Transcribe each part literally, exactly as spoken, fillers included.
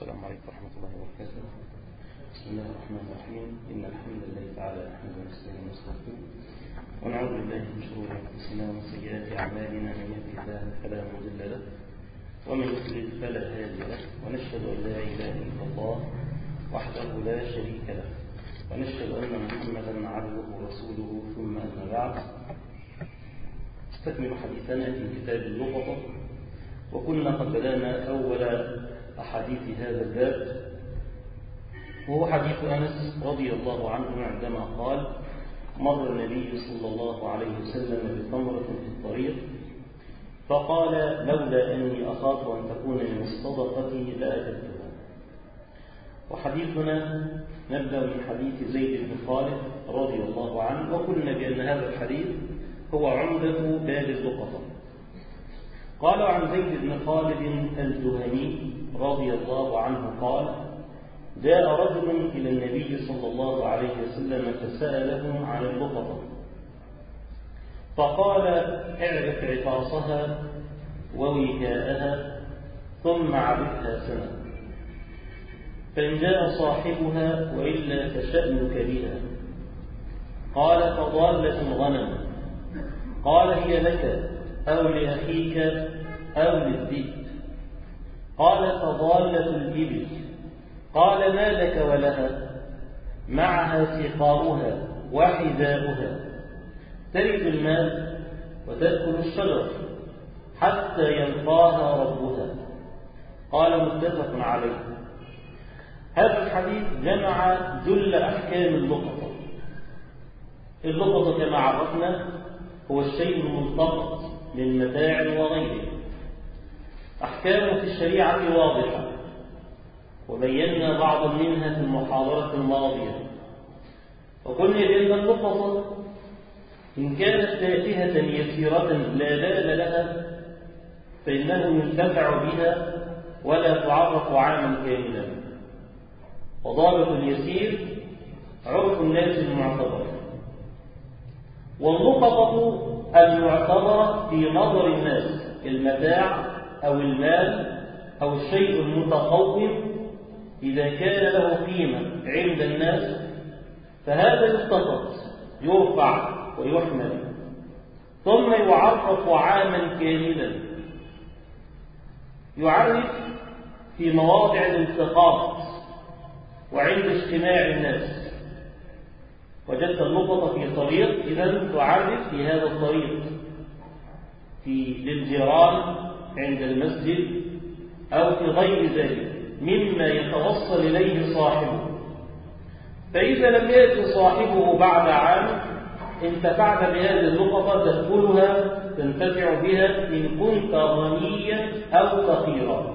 السلام عليكم ورحمة الله وبركاته. بسم الله الرحمن الرحيم. إن الحمد لله تعالى نحمده ونستعينه ونستغفره ونعوذ بالله من شرور أنفسنا ومن سيئات أعمالنا، من يهده الله فلا مضل له ومن يضلل فلا هادي له، ونشهد أن لا إله إلا الله وحده لا شريك له، ونشهد أن محمدا عبده ورسوله. ثم أما بعد، نستكمل حديثنا في كتاب اللقطة، وكنا قد بدأنا أول أحاديث هذا الباب، وهو حديث أنس رضي الله عنه عندما قال: مر النبي صلى الله عليه وسلم بتمرة في الطريق فقال: لولا أني أخاف أن تكون من الصدقة لأكلتها. وحديثنا نبدأ من حديث زيد بن خالد رضي الله عنه، وقلنا بأن هذا الحديث هو عمدة باب اللقطة. قال عن زيد بن خالد الجهني رضي الله عنه قال: جاء رجل إلى النبي صلى الله عليه وسلم فسأله عن اللقطة، فقال: اعرف عطاسها ووكاءها ثم عبدها سنة، فإن جاء صاحبها وإلا فشأنك بها. قال: فضالة الغنم. قال: هي لك أو لأخيك أو للذئب؟ قال: فضالة الإبل. قال: ما لك ولها؟ معها سقاؤها وحذاؤها، ترد الماء وتأكل الشجر حتى يلقاها ربها. قال: متفق عليه. هذا الحديث جمع جل أحكام اللقطة. اللقطة كما عرفنا هو الشيء الملتقط من متاع وغيره. أحكامه في الشريعة واضحة، وبينا بعضا منها في المحاضرة الماضية. وقلنا بأن اللقطة إن كانت تافهة يسيرة لا بال لها فإنه ينتفع بها ولا تعرف عاما كاملا. وضابط اليسير عرف الناس المعتبر، واللقطة المعتبرة في نظر الناس المتاع أو المال أو الشيء المتقوم، إذا كان له قيمة عند الناس فهذا يلتقط، يرفع ويحمل، ثم يعرف عاما كاملا. يعرف في مواضع الالتقاط وعند اجتماع الناس. وجدت اللقطة في طريق، إذن تعرف في هذا الطريق، في للجيران عند المسجد أو في غير ذلك مما يتوصل إليه صاحبه. فإذا لم يأتي صاحبه بعد عام انتفعت بهذه اللقطة، تأكلها تنتفع بها إن كنت غنيا أو فقيرا.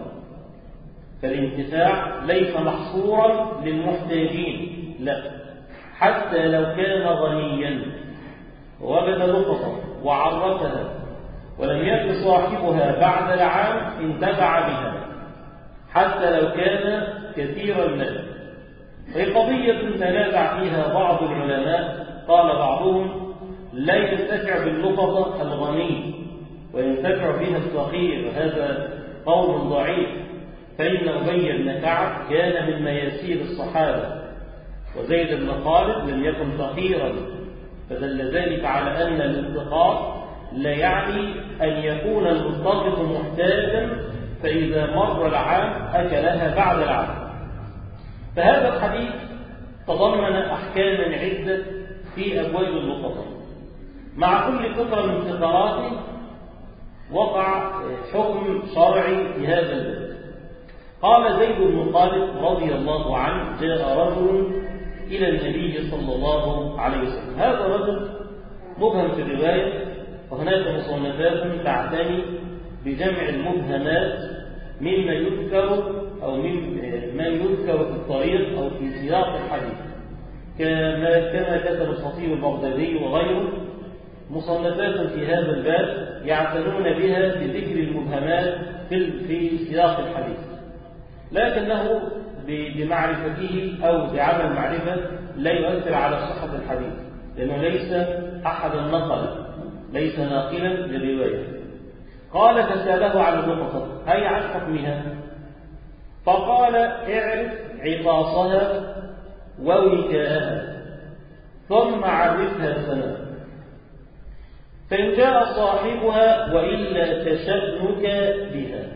فالانتفاع ليس محصورا للمحتاجين، لا، حتى لو كان غنيا ووجد لقطة وعرفها ولم يأتي صاحبها بعد العام انتفع بها حتى لو كان كثير المال. هي قضية تنازع فيها بعض العلماء. قال بعضهم: لا ينتفع باللقطة الغني وينتفع بها الفقير، هذا قول ضعيف، فإن أبي بن كعب كان من مياسير الصحابة، وزيد بن خالد لم يكن فقيرا، فدل ذلك على أن الالتقاط لا يعني أن يكون الملتقط محتاجا فإذا مر العام أكلها بعد العام. فهذا الحديث تضمن أحكاما عدة في أبواب اللقطة. مع كل فقرة من فقراته وقع حكم شرعي في هذا الباب. قال زيد بن خالد رضي الله عنه: جاء رجل إلى النبي صلى الله عليه وسلم. هذا رجل مبهم في الرواية، وهناك مصنفات تعتني بجمع المبهمات مما يذكر أو مما يذكر في الطريق أو في سياق الحديث، كما كما كتب الخطيب البغدادي وغيره مصنفات في هذا الباب يعتنون بها بذكر المبهمات في في سياق الحديث، لكنه بمعرفته أو بعمل معرفة لا يؤثر على صحة الحديث، لأنه ليس أحد النقل، ليس ناقلا للرواية. قال: فسأله عن اللقطة أي عن حكمها، فقال اعرف عقاصها ووكاءها ثم عرفها سنة، فإن جاء صاحبها وإلا تشأنك بها.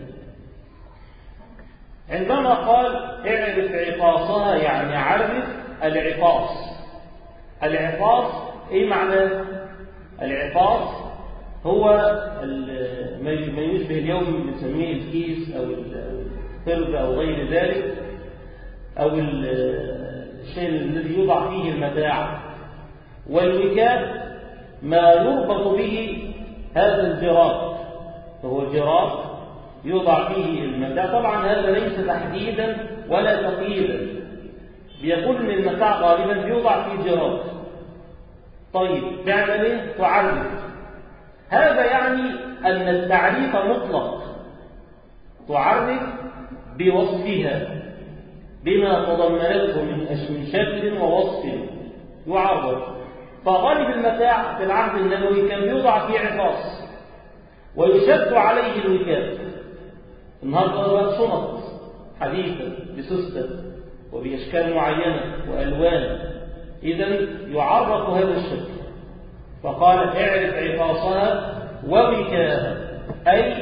عندما قال اعرف عقاصها يعني عرف العقاص. العقاص ايه معناه؟ العقاص هو ما يشبه اليوم بنسميه الكيس او القرد او غير ذلك، او الشيء الذي يوضع فيه المتاع. والوكاء ما يربط به هذا الجراب، فهو جراب يوضع فيه المتاع. طبعا هذا ليس تحديدا ولا تقييدا، بيكون من المتاع غالبا يوضع فيه جراب. طيب تعمل ايه؟ تعرف. هذا يعني ان التعريف مطلق، تعرف بوصفها بما تضمنته من شكل ووصف يعرف. فغالب المتاع في العهد النبوي كان يوضع فيه عقاص ويشد عليه الوكاء. النهارده شنط حديثا بسوسته وبأشكال معينة وألوان، إذن يعرف هذا الشكل. فقال اعرف عقاصها ووكاءها، أي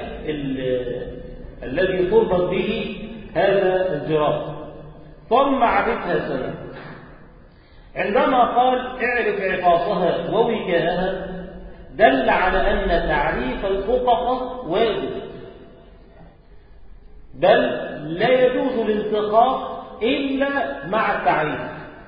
الذي تربط به هذا الجراب، ثم عرفها سنة. عندما قال اعرف عقاصها ووكاءها دل على أن تعريف الفقهاء واجب، بل لا يجوز الالتقاط إلا مع التعريف.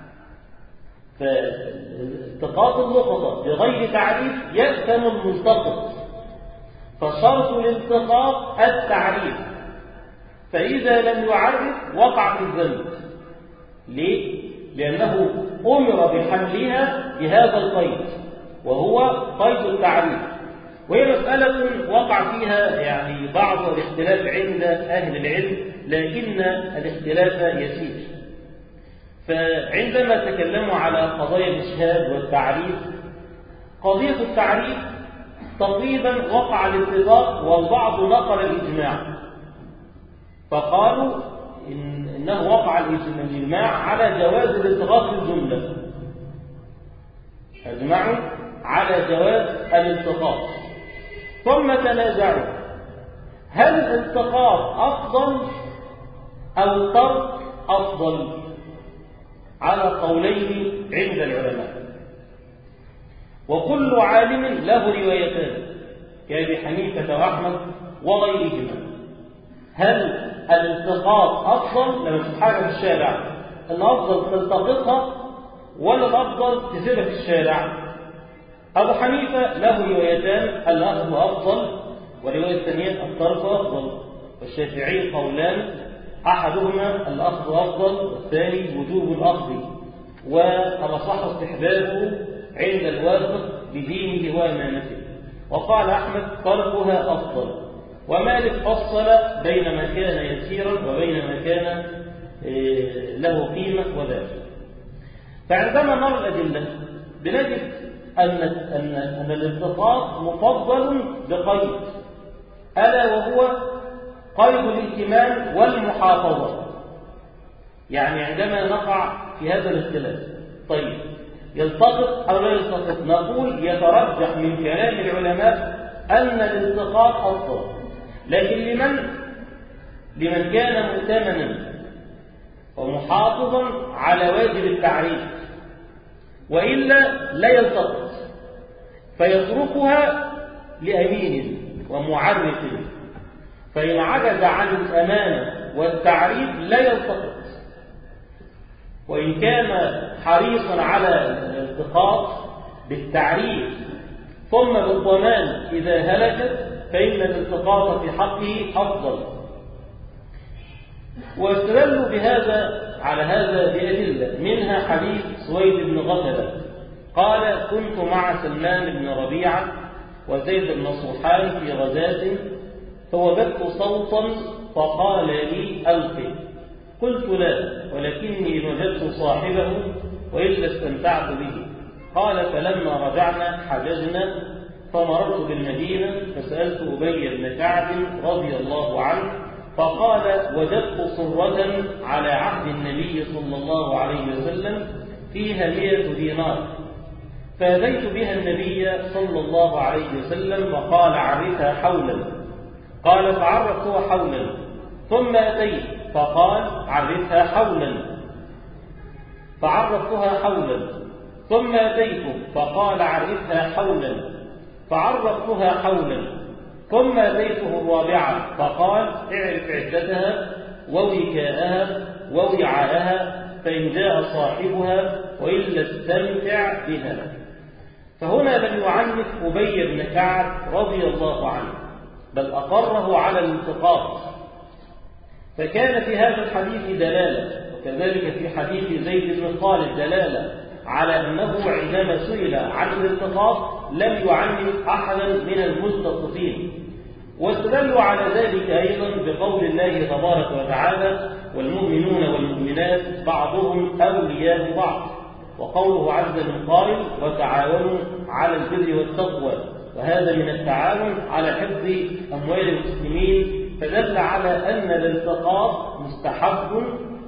فالتقاط اللقطة بغير تعريف يأثم الملتقط، فشرط الالتقاط التعريف، فإذا لم يعرف وقع في الذنب. ليه؟ لأنه أمر بحملها بهذا القيد وهو قيد التعريف، وهي مسألة وقع فيها يعني بعض الاختلاف عند أهل العلم، لكن الاختلاف يسير. فعندما تكلموا على قضايا الإشهاد والتعريف، قضية التعريف تقريبا وقع الاتفاق والبعض نقل الإجماع، فقالوا إن إنه وقع الإجماع على جواز الالتقاط في الجملة، أجمعوا على جواز الالتقاط. ثم تنازعوا هل الالتقاط أفضل أو الترك أفضل، على قولين عند العلماء، وكل عالم له روايتان كأبي حنيفة وأحمد وغيرهما. هل الالتقاط أفضل لما تتحرك في الشارع، الأفضل تلتقطها ولا الأفضل تسيبها في الشارع؟ أبو حنيفة له روايتان، الأخذ أفضل، والرواية الثانية الترك أفضل. والشافعي قولان، أحدهما الأخذ أفضل والثاني وجوب الأخذ، والأصح استحبابه عند الواثق بدينه وأمانته. وقال أحمد تركها أفضل. ومالك فصل بين ما كان يسيرا وبين ما كان له قيمة وذلك. فعندما نرى الأدلة بنجد أن أن أن الالتقاط مفضل بقيد، ألا وهو قيد الائتمان والمحافظة. يعني عندما نقع في هذا الاختلاف، طيب يلتقط أو لا يلتقط، نقول يترجح من كلام العلماء أن الالتقاط أفضل، لكن لمن لمن كان مؤتمنا ومحافظا على واجب التعريف، وإلا لا يلتقط، فيتركها لأمين ومعرف، فإن عجز عن الأمانة والتعريف لا يلتقط. وإن كان حريصا على الالتقاط بالتعريف ثم بالضمان إذا هلكت، فإن الالتقاط في حقه أفضل. واستدلوا بهذا على هذا بأدلة، منها حديث سويد بن غفلة قال: كنت مع سلمان بن ربيعة وزيد بن صوحان في غزاة، فوجدت صوتا فقال لي ألقي، قلت لا، ولكني وجدت صاحبه وإلا استمتعت به. قال: فلما رجعنا حججنا، فمررت بالمدينة فسألت أبي بن كعب رضي الله عنه فقال وجدت صرة على عهد النبي صلى الله عليه وسلم فيها مئة دينار، فأتيت بها النبي صلى الله عليه وسلم فقال عرفها حولا، قال فعرفتها حولا، ثم أتيت فقال عرفها حولا، فعرفتها حولا، ثم أتيت فقال عرفها حولا، فعرفتها حولا، ثم أتيته الرابعة فقال اعرف عدتها ووكاءها ووعاءها فإن جاء صاحبها وإلا استمتع بها. فهنا لم يعنف أبي بن كعب رضي الله عنه، بل أقره على الالتقاط، فكان في هذا الحديث دلالة، وكذلك في حديث زيد بن خالد دلالة على أنه عندما سئل عن الالتقاط لم يعنف أحدا من الملتقطين. واستدلوا على ذلك أيضا بقول الله تبارك وتعالى والمؤمنون والمؤمنات بعضهم أولياء بعض، وقوله عز من قائل وتعاونوا على البر والتقوى، وهذا من التعاون على حفظ أموال المسلمين، فدل على أن الالتقاط مستحب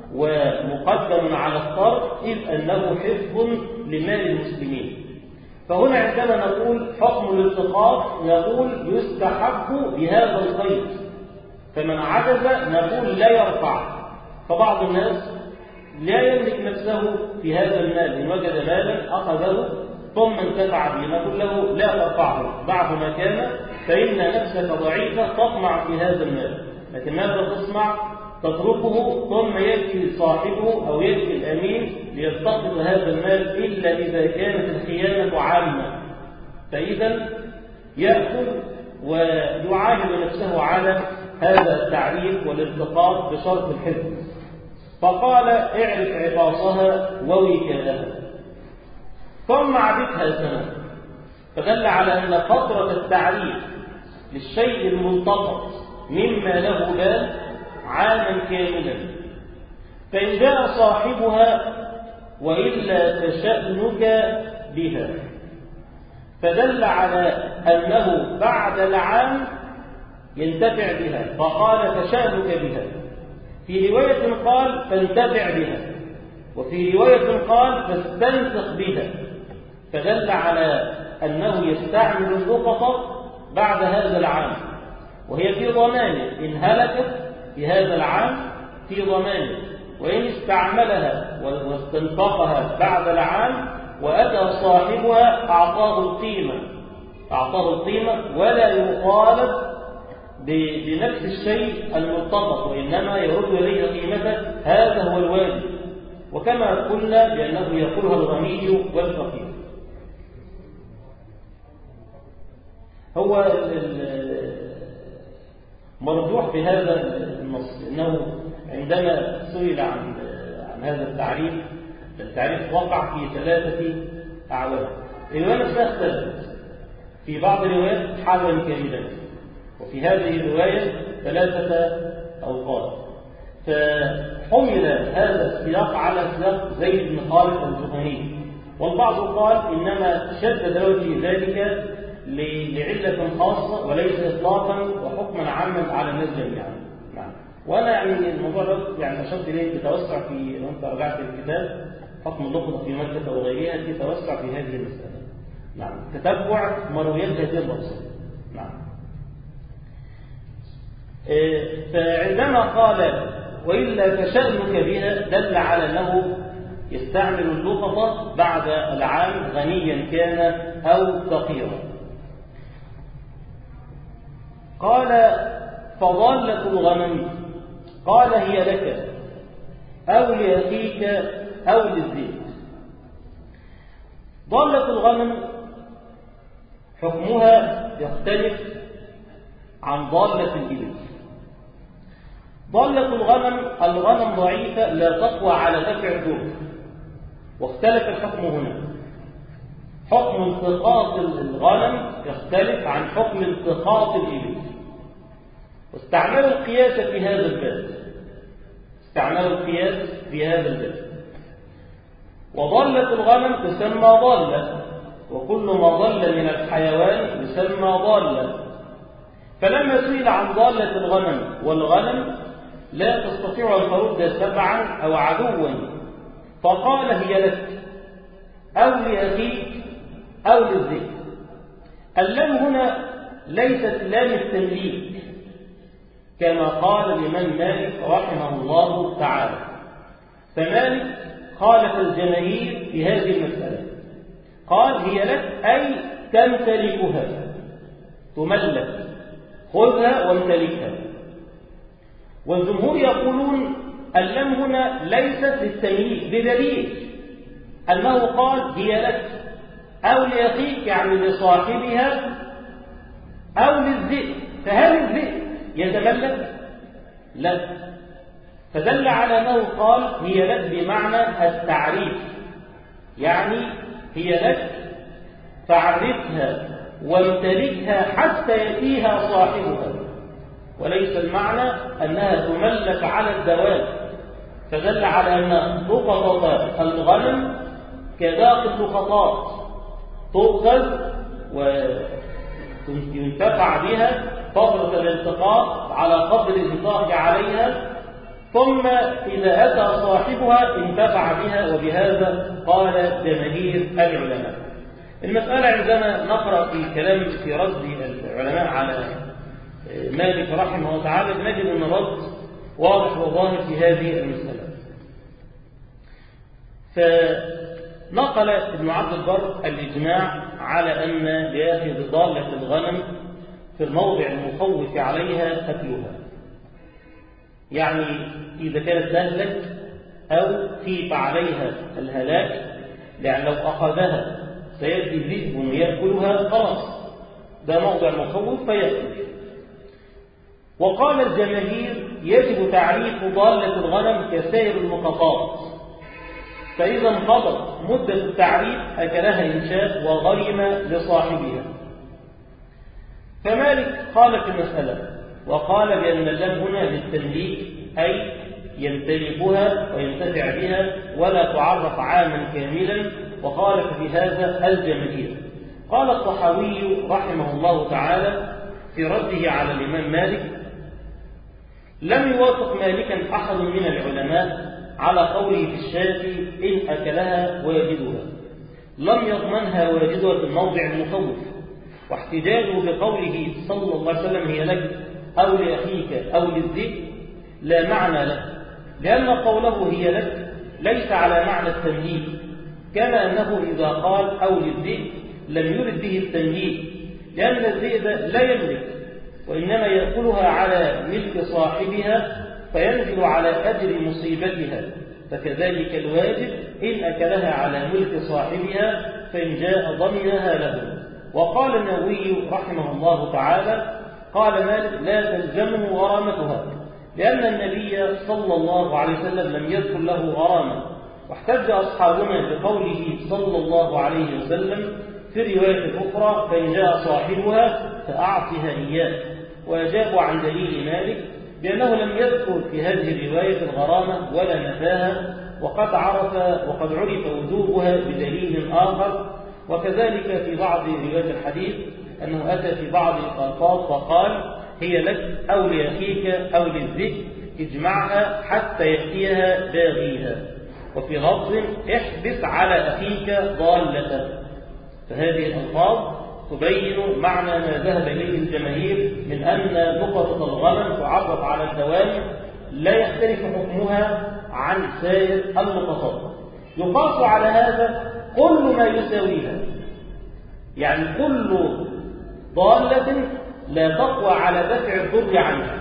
ومقدم على الطرد إذ أنه حفظ لمال المسلمين. فهنا عندما نقول حكم الالتقاط نقول يستحب بهذا القيد، فمن عجز نقول لا يرفع. فبعض الناس لا يملك نفسه في هذا المال، إن وجد مالا أخذه ثم انتفع به نقول له لا ترفعه، ضعه مكانه، فإن نفسك ضعيفة تطمع في هذا المال. لكن ماذا تصنع؟ تتركه ثم يأتي صاحبه أو يأتي الأمين ليلتقط هذا المال إلا إذا كانت الخيانة عامة، فإذا يأخذ ويعاهد نفسه على هذا التعريف والالتقاط بشرط الحفظ. فقال اعرف عقاصها ووكالها، ثم عبدها سنة، فدل على أن فترة التعريف للشيء الملتقط مما له بال عاما كاملا، فإن جاء صاحبها وإلا فشأنك بها، فدل على أنه بعد العام ينتفع بها، فقال فشأنك بها. في رواية قال فانتفع بها، وفي رواية قال فاستنسخ بها، فدل على أنه يستعمل اللقطة بعد هذا العام، وهي في ضمانه إن هلكت في هذا العام في ضمانه، وإن استعملها واستنفقها بعد العام وأتى صاحبها أعطاه القيمة أعطاه القيمة ولا يطالب بنفس الشيء الملتقط، وإنما يرد إليه قيمته، هذا هو الواجب. وكما قلنا بأنه يقولها الغني والفقير. هو مرجوح في هذا النص أنه عندما سئل عن عن هذا التعريف، التعريف وقع في ثلاثة أعوام. الرواية نفسها اختلفت، في بعض الروايات حالا كاملا، وفي هذه الرواية ثلاثة أوقات. فحمل هذا السياق على سياق زيد بن خالد الجهني، والبعض قال إنما شدد له في ذلك لعلة خاصة وليس إطلاقا وحكما عاما على الناس جميعا. نعم. وأنا يعني الموضوع ده يعني أشرت إليه بتوسع في، لو أنت رجعت الكتاب حكم اللقطة في مكة وغيرها، في توسع في هذه المسألة. نعم. تتبع مرويات هذه الرسل. نعم. إيه، فعندما قال وإلا فشأنك بها دل على أنه يستعمل اللقطة بعد العام غنيا كان أو فقيرا. قال فضالة الغنم، قال هي لك أو لأخيك أو للزيت. ضالة الغنم حكمها يختلف عن ضالة الإبل. ضالة الغنم الغنم ضعيفة لا تقوى على دفع الدر، واختلف الحكم هنا. حكم التقاط الغنم يختلف عن حكم التقاط الإبل، واستعملوا القياس في هذا الباب استعملوا القياس في هذا الباب وضالة الغنم تسمى ضالة، وكل ما ضل من الحيوان يسمى ضالة. فلما سئل عن ضالة الغنم والغنم لا تستطيع أن ترد سبعا أو عدوا، فقال هي لك أو لأخيك أو للذئب. اللام هنا ليست لام التمليك كما قال الإمام مالك رحمه الله تعالى، فمالك خالف الجماهير في هذه المسألة، قال هي لك أي تمتلكها، تملك، خذها وامتلكها. والجمهور يقولون اللام هنا ليست للتمليك بدليل أنه قال هي لك أو لأخيك يعني لصاحبها أو للذئب، فهل الذئب يتملك؟ لا، فدل على أنه قال هي لك بمعنى التعريف، يعني هي لك فاعرفها وامتلكها حتى يأتيها صاحبها، وليس المعنى أنها تملك على الدوام، فدل على أن لقطة الغنم كباقي اللقطات تؤخذ وينتفع بها فترة الالتقاط على قدر الانفاق عليها، ثم إذا أتى صاحبها انتفع بها، وبهذا قال جماهير العلماء. المسألة عندما نقرأ في كلام في رد العلماء على مالك رحمه الله تعالى نجد أن الرد واضح وظاهر في هذه المسألة. فنقل ابن عبد البر الإجماع على أن لآخذ ضالة الغنم في الموضع المخوف عليها قتلها، يعني إذا كانت تهلك أو خيف عليها الهلاك، لأن لو أخذها سيأتي ذئب ويأكلها خلاص، ده موضع مخوف فيأكل. وقال الجماهير يجب تعريف ضالة الغنم كسائر اللقطات، فإذا انقضت مدة التعريف أكلها إن شاء وغرم لصاحبها. فمالك قال في المسألة وقال بأن اللام هنا للتمليك، أي يمتلكها وينتفع بها ولا تعرف عاما كاملا، وقال في هذا الجماهير. قال الطحاوي رحمه الله تعالى في رده على الإمام مالك: لم يوافق مالكا أحد من العلماء على قوله في الشاة إن أكلها واجدها، لم يضمنها واجدها في الموضع المخوف، واحتجاجه بقوله صلى الله عليه وسلم هي لك أو لأخيك أو للذئب لا معنى له، لأن قوله هي لك ليس على معنى التمليك، كما أنه إذا قال أو للذئب لم يرد به التمليك، لأن الذئب لا يملك وإنما يأكلها على ملك صاحبها فينزل على أجر مصيبتها، فكذلك الواجب إن أكلها على ملك صاحبها فإن جاء ضمنها له. وقال النووي رحمه الله تعالى قال مالك لا تلزمه غرامتها، لأن النبي صلى الله عليه وسلم لم يذكر له غرامة، واحتج أصحابنا بقوله صلى الله عليه وسلم في الرواية الأخرى فإن جاء صاحبها فأعطها إياه، وأجابوا عن دليل مالك بأنه لم يذكر في هذه الرواية الغرامة ولا نفاها، وقد عرف وقد عرف وجوبها بدليل آخر. وكذلك في بعض روايات الحديث أنه أتى في بعض الألفاظ فقال هي لك أو لأخيك أو للذئب اجمعها حتى يأتيها باغيها، وفي لفظ احبس على أخيك ضالته. فهذه الألفاظ تبين معنى ما ذهب إليه الجماهير من أن لقطة الغنم تعرف على الدوام لا يختلف حكمها عن سائر اللقطات. يقاس على هذا كل ما يساويها، يعني كل ضالة لا تقوى على دفع الضر عنها،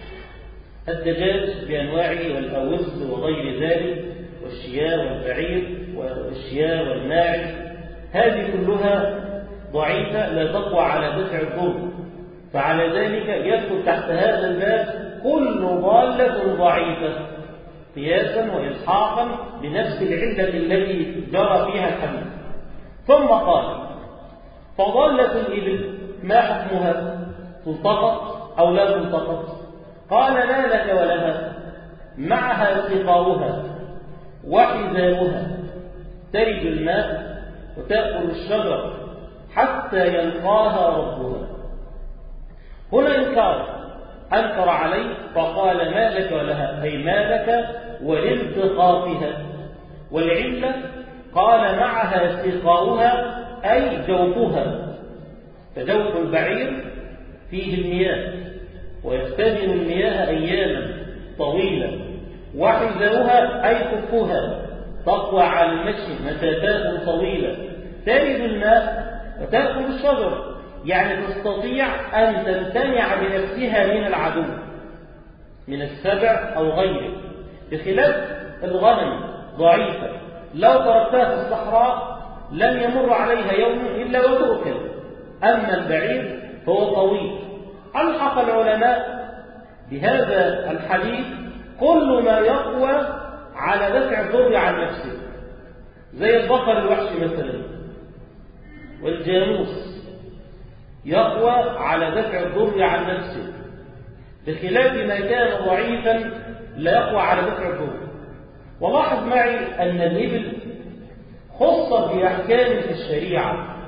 الدجاج بأنواعه والأوز وغير ذلك، والشياه والبعير والشياه والماعز، هذه كلها ضعيفة لا تقوى على دفع الضر، فعلى ذلك يدخل تحت هذا الباب كل ضالة ضعيفة قياسا وإلحاقا بنفس العلة التي جرى فيها الحديث. ثم قال فضالة الإبل ما حكمها؟ تلتقط أو لا تلتقط؟ قال لا لك ولها، معها سقاؤها وحذاؤها، ترد الماء وتأكل الشجر حتى يلقاها ربها. هنا إنكار، أنكر عليه فقال ما لك ولها، أي ما لك ولالتقاطها. والعلة قال معها سقاؤها أي جوفها، فجوف البعير فيه المياه ويختزن المياه أياما طويلة، وحذاؤها أي كفها تقوى على المشي مسافات طويلة، ترد الماء وتأكل الشجر، يعني تستطيع أن تمتنع بنفسها من العدو من السبع أو غيره، بخلاف الغنم ضعيفة لو تركتها في الصحراء لن يمر عليها يوم إلا وتؤكل. أما البعير هو قوي. ألحق العلماء بهذا الحديث كل ما يقوى على دفع الضر عن نفسه، زي البقر الوحشي مثلا والجاموس يقوى على دفع الضر عن نفسه، بخلاف ما كان ضعيفا لا يقوى على دفع الضر. ولاحظ معي أن الإبل خصت بأحكام في الشريعة،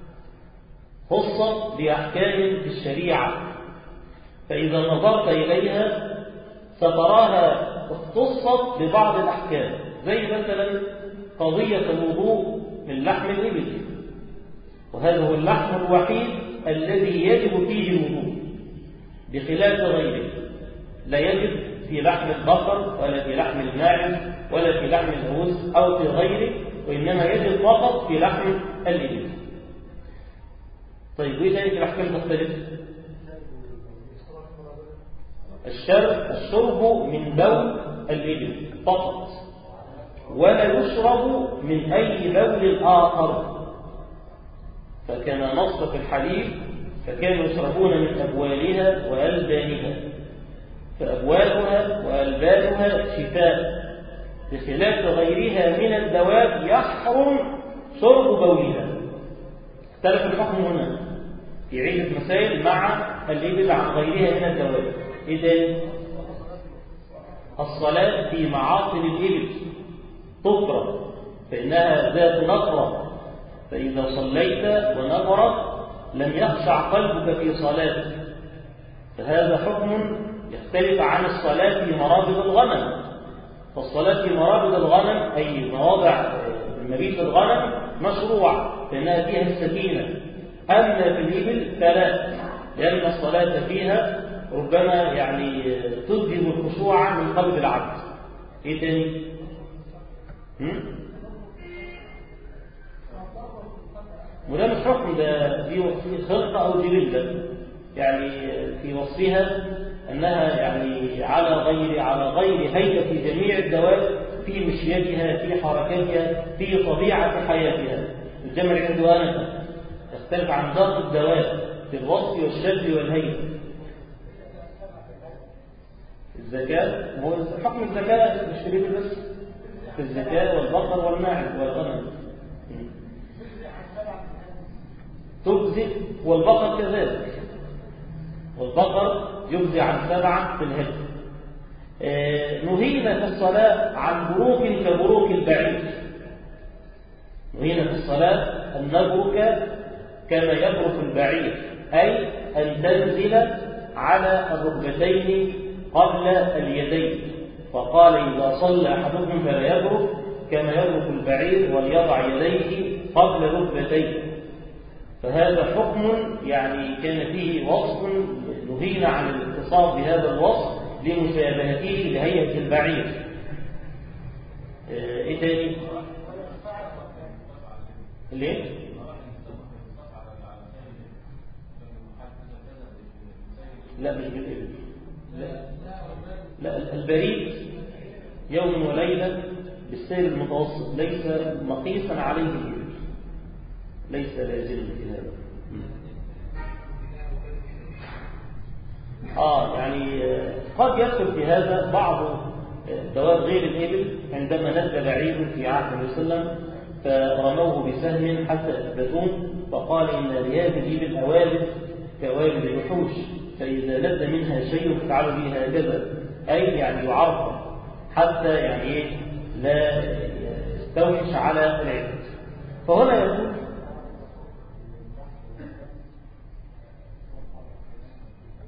خصت بأحكام في الشريعة، فإذا نظرت إليها ستراها اختصت ببعض الأحكام، زي مثلا قضية الوضوء من لحم الإبل، وهذا هو اللحم الوحيد الذي يجب فيه الوضوء بخلاف غيره، لا يجب في لحم البقر ولا في لحم الماعز ولا في لحم الهوز أو في غيره، وإنما يجب فقط في لحم الإبل. طيب وإيه تاني في الأحكام تختلف؟ الشرب الشرب من بول الإبل فقط، ولا يشرب من أي بول آخر، فكما نص في الحديث فكانوا يشربون من أبوالها وألبانها، فأبوالها وألبانها شفاء، بخلاف غيرها من الدواب يحرم شرب بولها. اختلف الحكم هنا في عدة مسائل مع الإبل عن غيرها من الدواب. إذن الصلاة في معاصر الإبل تكره، فإنها ذات نقرة، فإذا صليت ونقرت لم يخشع قلبك في صلاتك، فهذا حكم يختلف عن الصلاة في مرابض الغنم. فالصلاة في مرابض الغنم أي مواضع مبيت الغنم مشروع لأنها فيها السكينة، أما في الإبل فلا، لأن الصلاة فيها ربما يعني تذهب الخشوع من قلب العبد. إيه تاني؟ وده مش حكم، ده في خلقة أو جبلة، يعني في وصفها أنها يعني على غير على غير هيئة جميع الدواب في مشيتها في حركتها في طبيعة حياتها. الجمل عنده أنفة يختلف عن باقي الدواب في الوصف والشكل والهيئة. الزكاة هو حكم الزكاة مش في الإبل بس، في الزكاة والبقر والماعز والغنم تجزي، والبقر كذلك، والبقر يجزي عن سبعة في الهجر. آه نهينا في الصلاة عن بروك كبروك البعير، نهينا في الصلاة أن نبرك كما يبرك البعير، أي أن تنزل على الركبتين قبل اليدين، فقال إذا صلى أحدكم فلا يبرك كما يبرك البعير وليضع يديه قبل ركبتيه. فهذا حكم يعني كان فيه وصف نهينا عن الاتصاف بهذا الوصف لمشابهته لهيئة البعير. ايه تاني؟ ليه؟ لا مش بالإبل، لا لا البريد يوم وليلة بالسير المتوسط ليس مقيسا عليه الإبل، ليس لازم في هذا. آه يعني قد يدخل في هذا بعض دواب غير الإبل، عندما نزل بعير في عهد النبي صلى الله عليه وسلم فرموه بسهم حتى أثبتوه، فقال إن لهذه الإبل أوالد كأوالد الوحوش، فإذا لد منها شيء فعلوا به هكذا، أي يعني يعرف حتى يعني لا يستوحش على العبد. فهنا يقول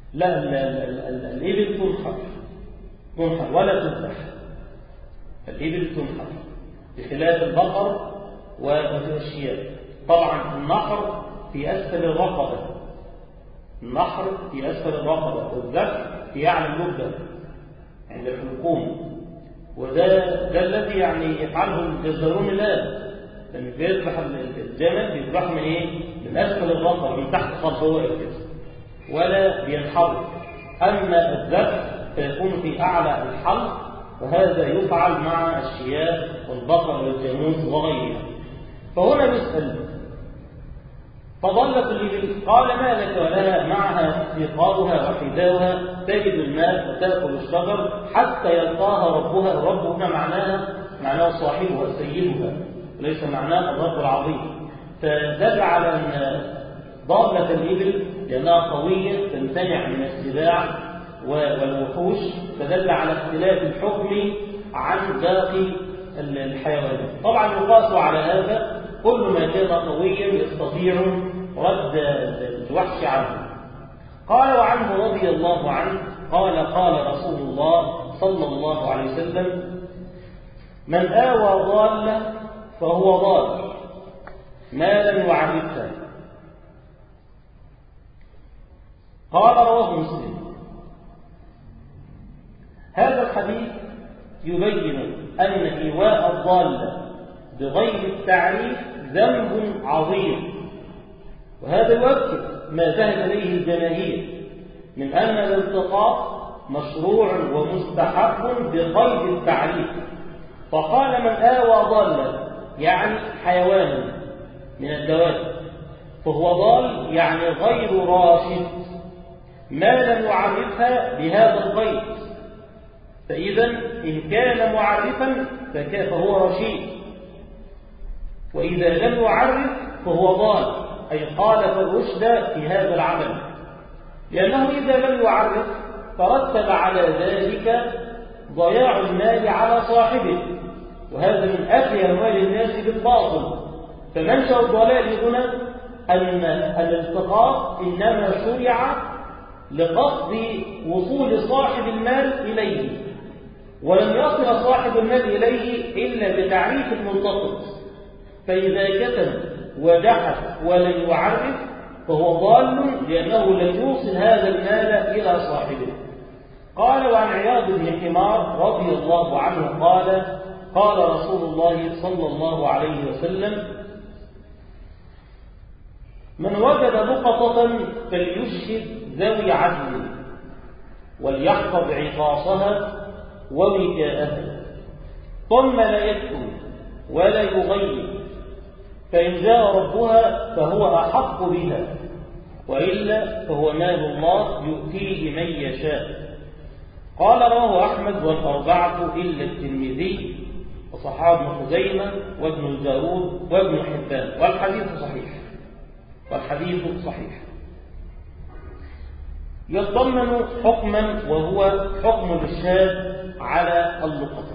لا، الإبل تنحر تنحر ولا تذبح. الإبل تنحر بخلاف البقر والشياه. طبعا النحر في أسفل الرقبة، النحر في أسفل الرقبة، والذبح في أعلى اللبة عند الحلقوم. وده ده الذي يعني يفعله الجزارون الآن، لما بيذبح الجمل بيذبحه من إيه؟ من أسفل الرقبة، من تحت خط هو كده، ولا بينحر. أما الذبح فيكون في أعلى الحلق، وهذا يفعل مع الشياه والبقر والجاموس وغيرها. فهنا نسأل: فضلت الإبل، قال: ما لك ولها معها سقاؤها وحذاؤها، تجد الماء وتأكل الشجر حتى يلقاها ربها. الرب هنا معناها معناه صاحبها سيدها، وليس معناه الرب العظيم. فدل على أن ضالة الإبل لأنها قوية تمتنع من السباع والوحوش، فدل على اختلاف الحكم عن باقي الحيوانات. طبعا يقاس على هذا كل ما كان قويا يستطيع رد الوحش عنه. قال: وعنه رضي الله عنه قال: قال رسول الله صلى الله عليه وسلم: من آوى ضالة فهو ضال ما لم يعرفها. قال: رواه مسلم. هذا الحديث يبين أن إيواء الضالة بغير التعريف ذنب عظيم، وهذا يؤكد ما ذهب إليه الجماهير من أن الالتقاط مشروع ومستحب بغير التعريف. فقال: من آوى ضالة يعني حيوانا من الدواب، فهو ضال يعني غير راشد ما لم يعرفها بهذا الغير. فإذا إن كان معرفا فهو رشيد، وإذا لم يعرف فهو ضال، أي خالف الرشد في هذا العمل، لأنه إذا لم يعرف ترتب على ذلك ضياع المال على صاحبه، وهذا من أكل أموال الناس بالباطل. فمنشأ الضلال هنا أن الالتقاط إنما شرع لقصد وصول صاحب المال إليه، ولم يصل صاحب المال إليه إلا بتعريف الملتقط. فإذا كتم وجحد ولم يعرف فهو ضال، لأنه لم يوصل هذا المال إلى صاحبه. قال: وعن عياض بن حمار رضي الله عنه قال: قال رسول الله صلى الله عليه وسلم: من وجد لقطة فليشهد ذوي عدل وليحفظ عقاصها ووكاءها، ثم لا يكتم ولا يغير، فإن جاء ربها فهو أحق بها، وإلا فهو مال الله يؤتيه من يشاء. قال: رواه أحمد والأربعة إلا الترمذي وصححه ابن خزيمة وابن الجارود وابن حبان، والحديث صحيح والحديث صحيح. يتضمن حكما وهو حكم الإشهاد على اللقطة.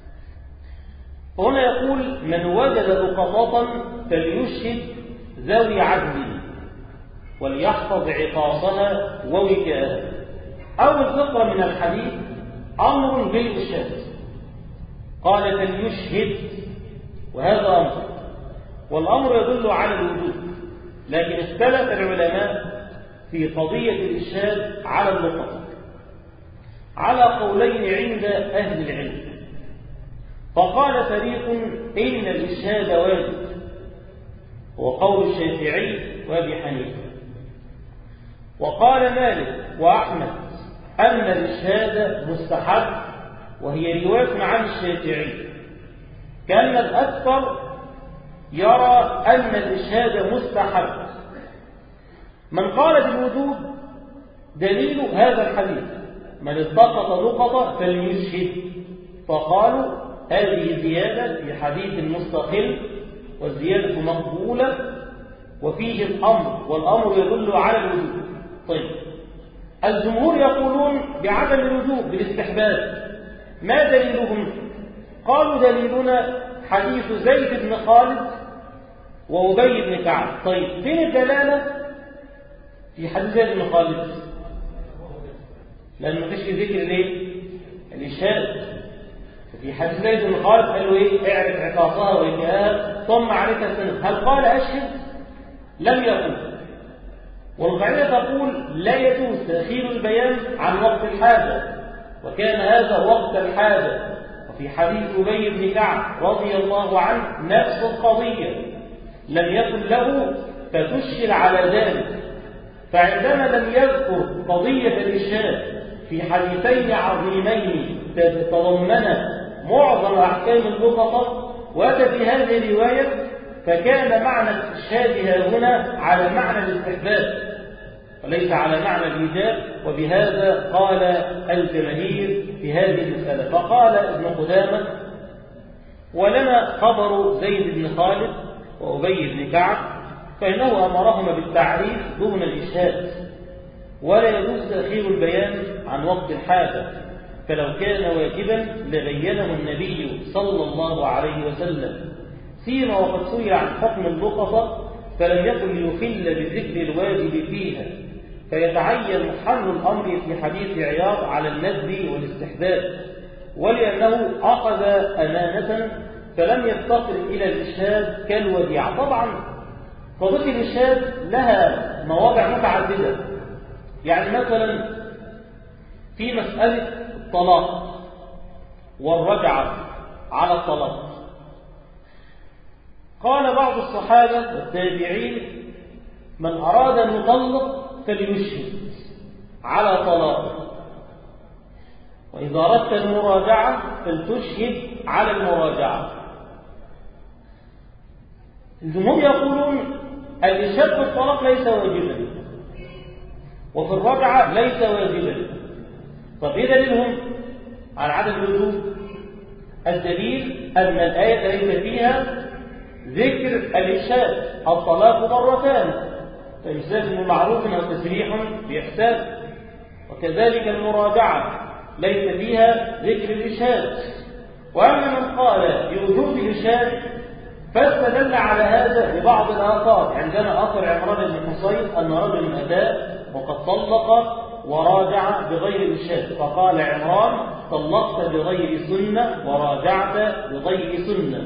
هنا يقول: من وجد لقطة فليشهد ذوي عدل وليحفظ عقاصها ووكاءها. أول فقرة من الحديث أمر بالإشهاد، قال فليشهد، وهذا أمر، والأمر يدل على الوجوب، لكن اختلف العلماء في قضية الإشهاد على اللقطة على قولين عند أهل العلم. فقال فريق إن الإشهاد واجب، هو قول الشافعي وأبي حنيفة. وقال مالك وأحمد أن الإشهاد مستحب، وهي رواية عن الشافعي. كان الأكثر يرى أن الإشهاد مستحب. من قال بالوجوب دليل هذا الحديث: من التقط لقطة فليشهد. فقالوا هذه زيادة في حديث مستقل، والزيادة مقبولة وفيه الأمر، والأمر يدل على الوجوب. طيب، الجمهور يقولون بعدم الوجوب، بالاستحباب. ما دليلهم؟ قالوا دليلنا حديث زيد بن خالد وأبي بن كعب. طيب، فين الدلالة في حديث زيد بن خالد؟ لأن مفيش في ذكر ليه؟ الإشهاد. في حديث زيد بن خالد قال له إيه؟ اعرف عقاصها وإنها ثم عليك السنة. هل قال أشهد؟ لم يقل. والقاعدة تقول لا يجوز تأخير البيان عن وقت الحاجة، وكان هذا وقت الحاجة. وفي حديث أبي بن كعب رضي الله عنه نفس القضية، لم يكن له فتشهد على ذلك. فعندما لم يذكر قضية الإشهاد في حديثين عظيمين تتضمن معظم أحكام اللقطة وأتى في هذه الرواية، فكان معنى استشهادها هنا على معنى الاستحباب وليس على معنى الإيجاب. وبهذا قال الجماهير في هذه المسألة. فقال ابن قدامة: ولنا خبر زيد بن خالد وأبي بن كعب فإنه أمرهما بالتعريف دون الإشهاد، ولا يجوز تأخير البيان عن وقت الحاجة، فلو كان واجبا لبينه النبي صلى الله عليه وسلم، سيما وقد سئل عن حكم اللقطة فلم يكن ليخل بذكر الواجب فيها، فيتعين حمل الأمر في حديث عياض على الندب والاستحباب، ولأنه أخذ أمانة فلم يفتقر إلى الإشهاد كالوديعة. طبعا قضية الإشهاد لها مواضع متعددة، يعني مثلا في مسألة الطلاق والرجعة على الطلاق، قال بعض الصحابة والتابعين: من أراد أن يطلق فليشهد على طلاق، وإذا أردت المراجعة فلتشهد على المراجعة. الجمهور يقولون الإشهاد في الطلاق ليس واجبا، وفي الرجعة ليس واجبا. طب إيه دليلهم على عدم الوجوب؟ الدليل أن الآية ليس فيها ذكر الإشهاد. الطلاق مرتان، فإمساك بمعروف أو تسريح بإحسان. وكذلك المراجعة ليس فيها ذكر الإشهاد. وأما من قال بوجوب الإشهاد فاستدل على هذا ببعض الآثار. عندنا أثر عمران بن حصين أن رجل أتى وقد طلق وراجع بغير الإشهاد، فقال عمران: طلقت بغير سنة وراجعت بغير سنة،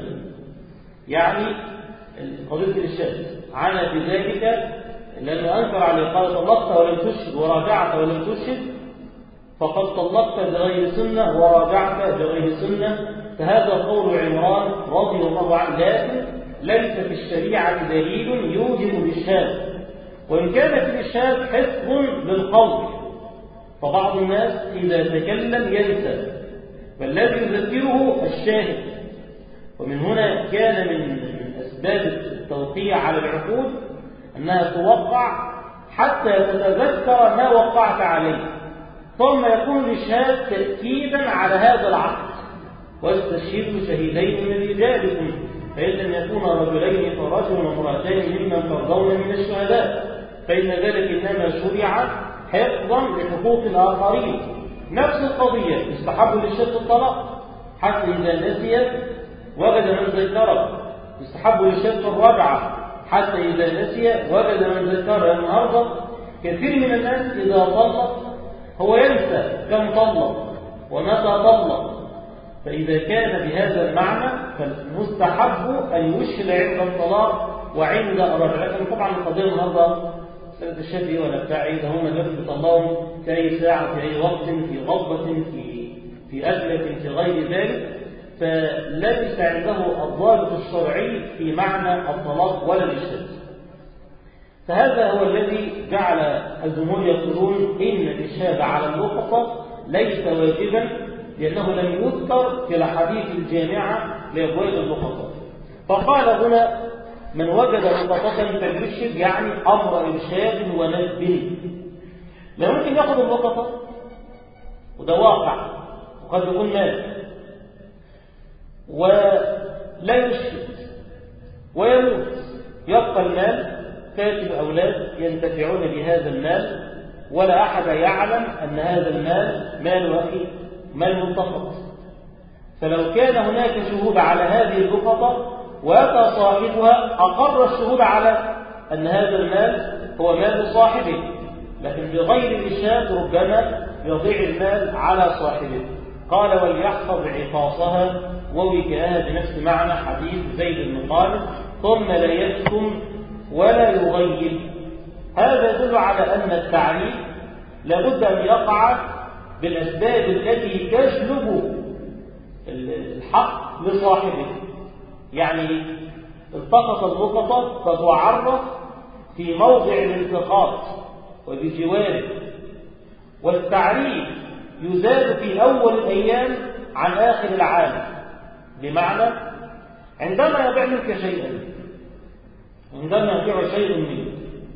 يعني قضية الإشهاد عانى بذلك لأنه أنكر عليه، قال: طلقت ولم تشهد وراجعت ولم تشهد، فقد طلقت بغير سنة وراجعت بغير سنة. فهذا قول عمران رضي الله عنه، لكن ليس في الشريعة دليل يوجب الإشهاد، وإن كان في الإشهاد حفظ للقول، فبعض الناس إذا تكلم ينسى، فالذي يذكره الشاهد. ومن هنا كان من أسباب التوقيع على العقود أنها توقع حتى تتذكر ما وقعت عليه، ثم يكون الإشهاد تأكيدا على هذا العقد. واستشهدوا شهيدين من رجالكم فإن لم يكونا رجلين فرجل وامرأتان ممن ترضون من الشهداء، فإن ذلك إنما شرع حفظا لحقوق الآخرين. نفس القضية يستحب للشهد الطلاق حتى إذا نسي وجد من ذكره، يستحب للشهد الرجعة حتى إذا نسي وجد من ذكره. النهارده كثير من الناس إذا طلق هو ينسى كم طلق ومتى طلق، فإذا كان بهذا المعنى فالمستحب أن يشهد عند الطلاق وعند الرجعة. لكن طبعا القضية النهارده سنة الشافعي ولا بتاع ايه ده، هم دلوقتي بيطلعوا في أي ساعة في أي وقت في غضبة في في أكلة في غير ذلك، فليس عنده الضابط الشرعي في معنى الطلاق ولا الإشهاد. فهذا هو الذي جعل الجمهور يقولون إن الإشهاد على اللقطة ليس واجبا، لأنه لم يذكر في الأحاديث الجامعة لأبواب اللقطة. فقال هنا: من وجد لقطة فليشهد، يعني أمر إرشاد وندب. لا ممكن يأخذ اللقطة وده واقع وقد يكون مال ولا يشهد ويموت، يبقى المال، كاتب أولاد ينتفعون بهذا المال، ولا أحد يعلم أن هذا المال مال أخي، مال ملتقط. فلو كان هناك شهود على هذه اللقطة وأتى صاحبها أقر الشهود على أن هذا المال هو مال صاحبه، لكن بغير الإشهاد ربما يضيع المال على صاحبه. قال وليحفظ عقاصها ووكاءها بنفس معنى حديث زيد بن خالد ثم لا يكتم ولا يغيب. هذا يدل على أن التعريف لابد أن يقع بالأسباب التي تجلب الحق لصاحبه. يعني التقط اللقطة فتعرف في موضع الالتقاط وبجواره، والتعريف يزاد في أول الأيام عن آخر العام. بمعنى عندما يبيع منك شيئا، عندما يبيع شيء منك،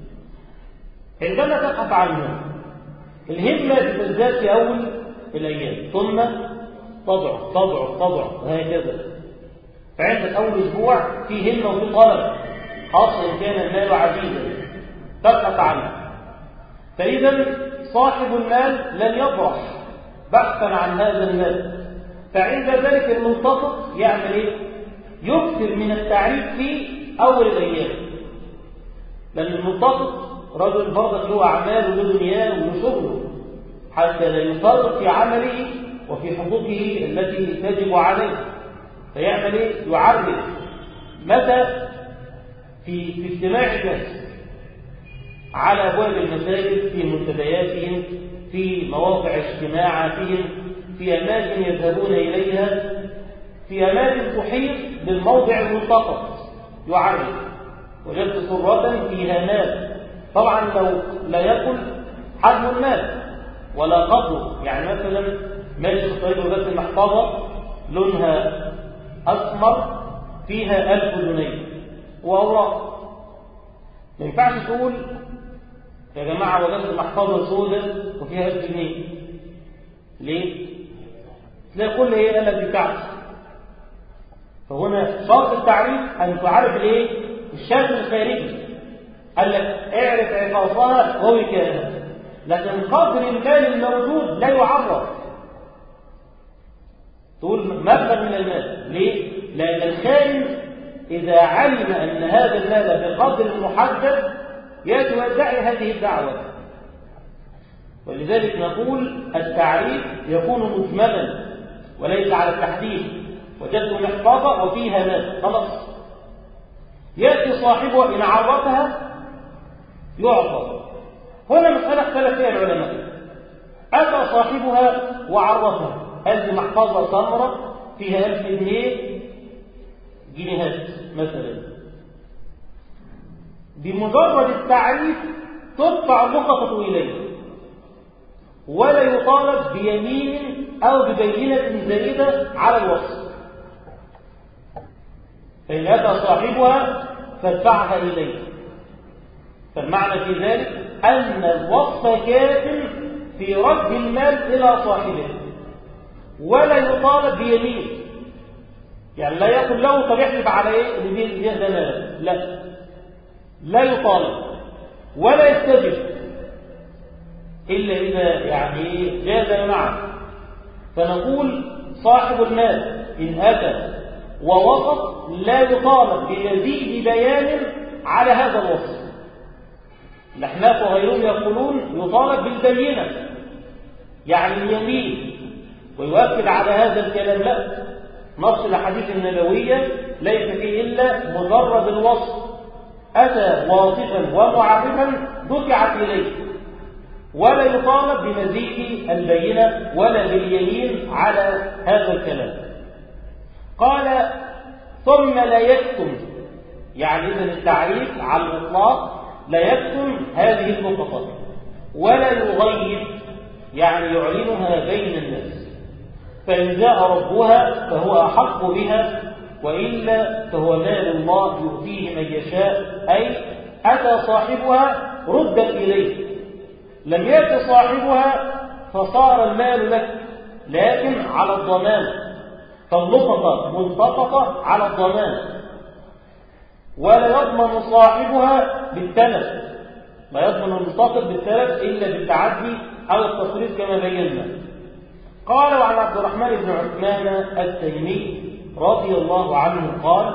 عندما تبحث عنه الهمة تزداد في أول الأيام ثم تضعف تضعف تضعف وهكذا. فعندك أول أسبوع في همة وفي طلب، خاصة إن كان المال عزيزا تبحث عنه. فإذا صاحب المال لن يبرح بحثا عن هذا المال، فعند ذلك الملتقط يعمل إيه؟ يكثر من التعريف في أول الأيام، لأن الملتقط رجل برضه له أعمال وله دنياه وله شغله، حتى لا يفرط في عمله وفي حقوقه التي تجب عليه. فيعمل إيه؟ يعرف متى في في اجتماع الناس على أبواب المساجد، في منتدياتهم، في مواقع اجتماعاتهم، في أماكن يذهبون إليها، في أماكن تحيط بالموضع الملتقط يعرف ويبدو سرة فيها مال. طبعا لو لا يكن حجم المال ولا قدره، يعني مثلا ماشي في طريق وجدت المحفظة لونها أسمر فيها ألف جنيه وأوراق، ما ينفعش تقول يا جماعة وجدت المحفظة سوداء وفيها ألف جنيه. ليه؟ تلاقي كل إيه قال لك بتاعتي. فهنا شرط التعريف أن تعرف الإيه؟ الشكل الخارجي. قال لك اعرف عقاصها ووكاءها، لكن قدر المال الموجود لا يعرف. تقول مبلغ من المال. ليه؟ لأن الخائن إذا علم أن هذا المال بقدر محدد يأتي ويدعي هذه الدعوة. ولذلك نقول التعريف يكون مجملا وليس على التحديد. وجدت محفظة وفيها مال، خلاص يأتي صاحبها إن عرفها يعطى. هنا مسألة اختلف فيها العلماء. أتى صاحبها وعرفها، هذه محفظة سمراء فيها ألف جنيه جنيهات مثلا، بمجرد التعريف تدفع اللقطة إليه ولا يطالب بيمين أو ببينة زائدة على الوصف. فإن أتى صاحبها فادفعها إليه. فالمعنى في ذلك أن الوصف كاف في رد المال إلى صاحبه ولا يطالب بيمين. يعني لا يقول له طب احلف على ايه اللي دي ده مال، لا لا يطالب ولا يستجب إلا إذا يعني جاز معه. فنقول صاحب المال إن أتى ووصف لا يطالب بمزيد بيان على هذا الوصف. الأحناف وغيرهم يقولون يطالب بالبينة، يعني اليمين، ويؤكد على هذا الكلام لا، نص الأحاديث النبوية ليس فيه إلا مجرد الوصف. أتى واصفا ومعرفا دفعت إليه ولا يطالب بمزيد البينة ولا باليمين على هذا الكلام. قال ثم لا يكتم، يعني إذن التعريف على الإطلاق لا يكتم هذه اللقطة ولا يغيب، يعني يعلنها بين الناس. فإن جاء ربها فهو أحق بها، وإلا فهو مال الله يؤتيه من يشاء، أي أتى صاحبها ردت إليه، لم يأت صاحبها فصار المال لك لكن على الضمان. فاللقطة ملتقطة على الضمان ولا يضمن صاحبها بالتلف، لا يضمن الملتقط بالتلف إلا بالتعدي أو التفريط كما بينا. قال وعن عبد الرحمن بن عثمان التيمي رضي الله عنه قال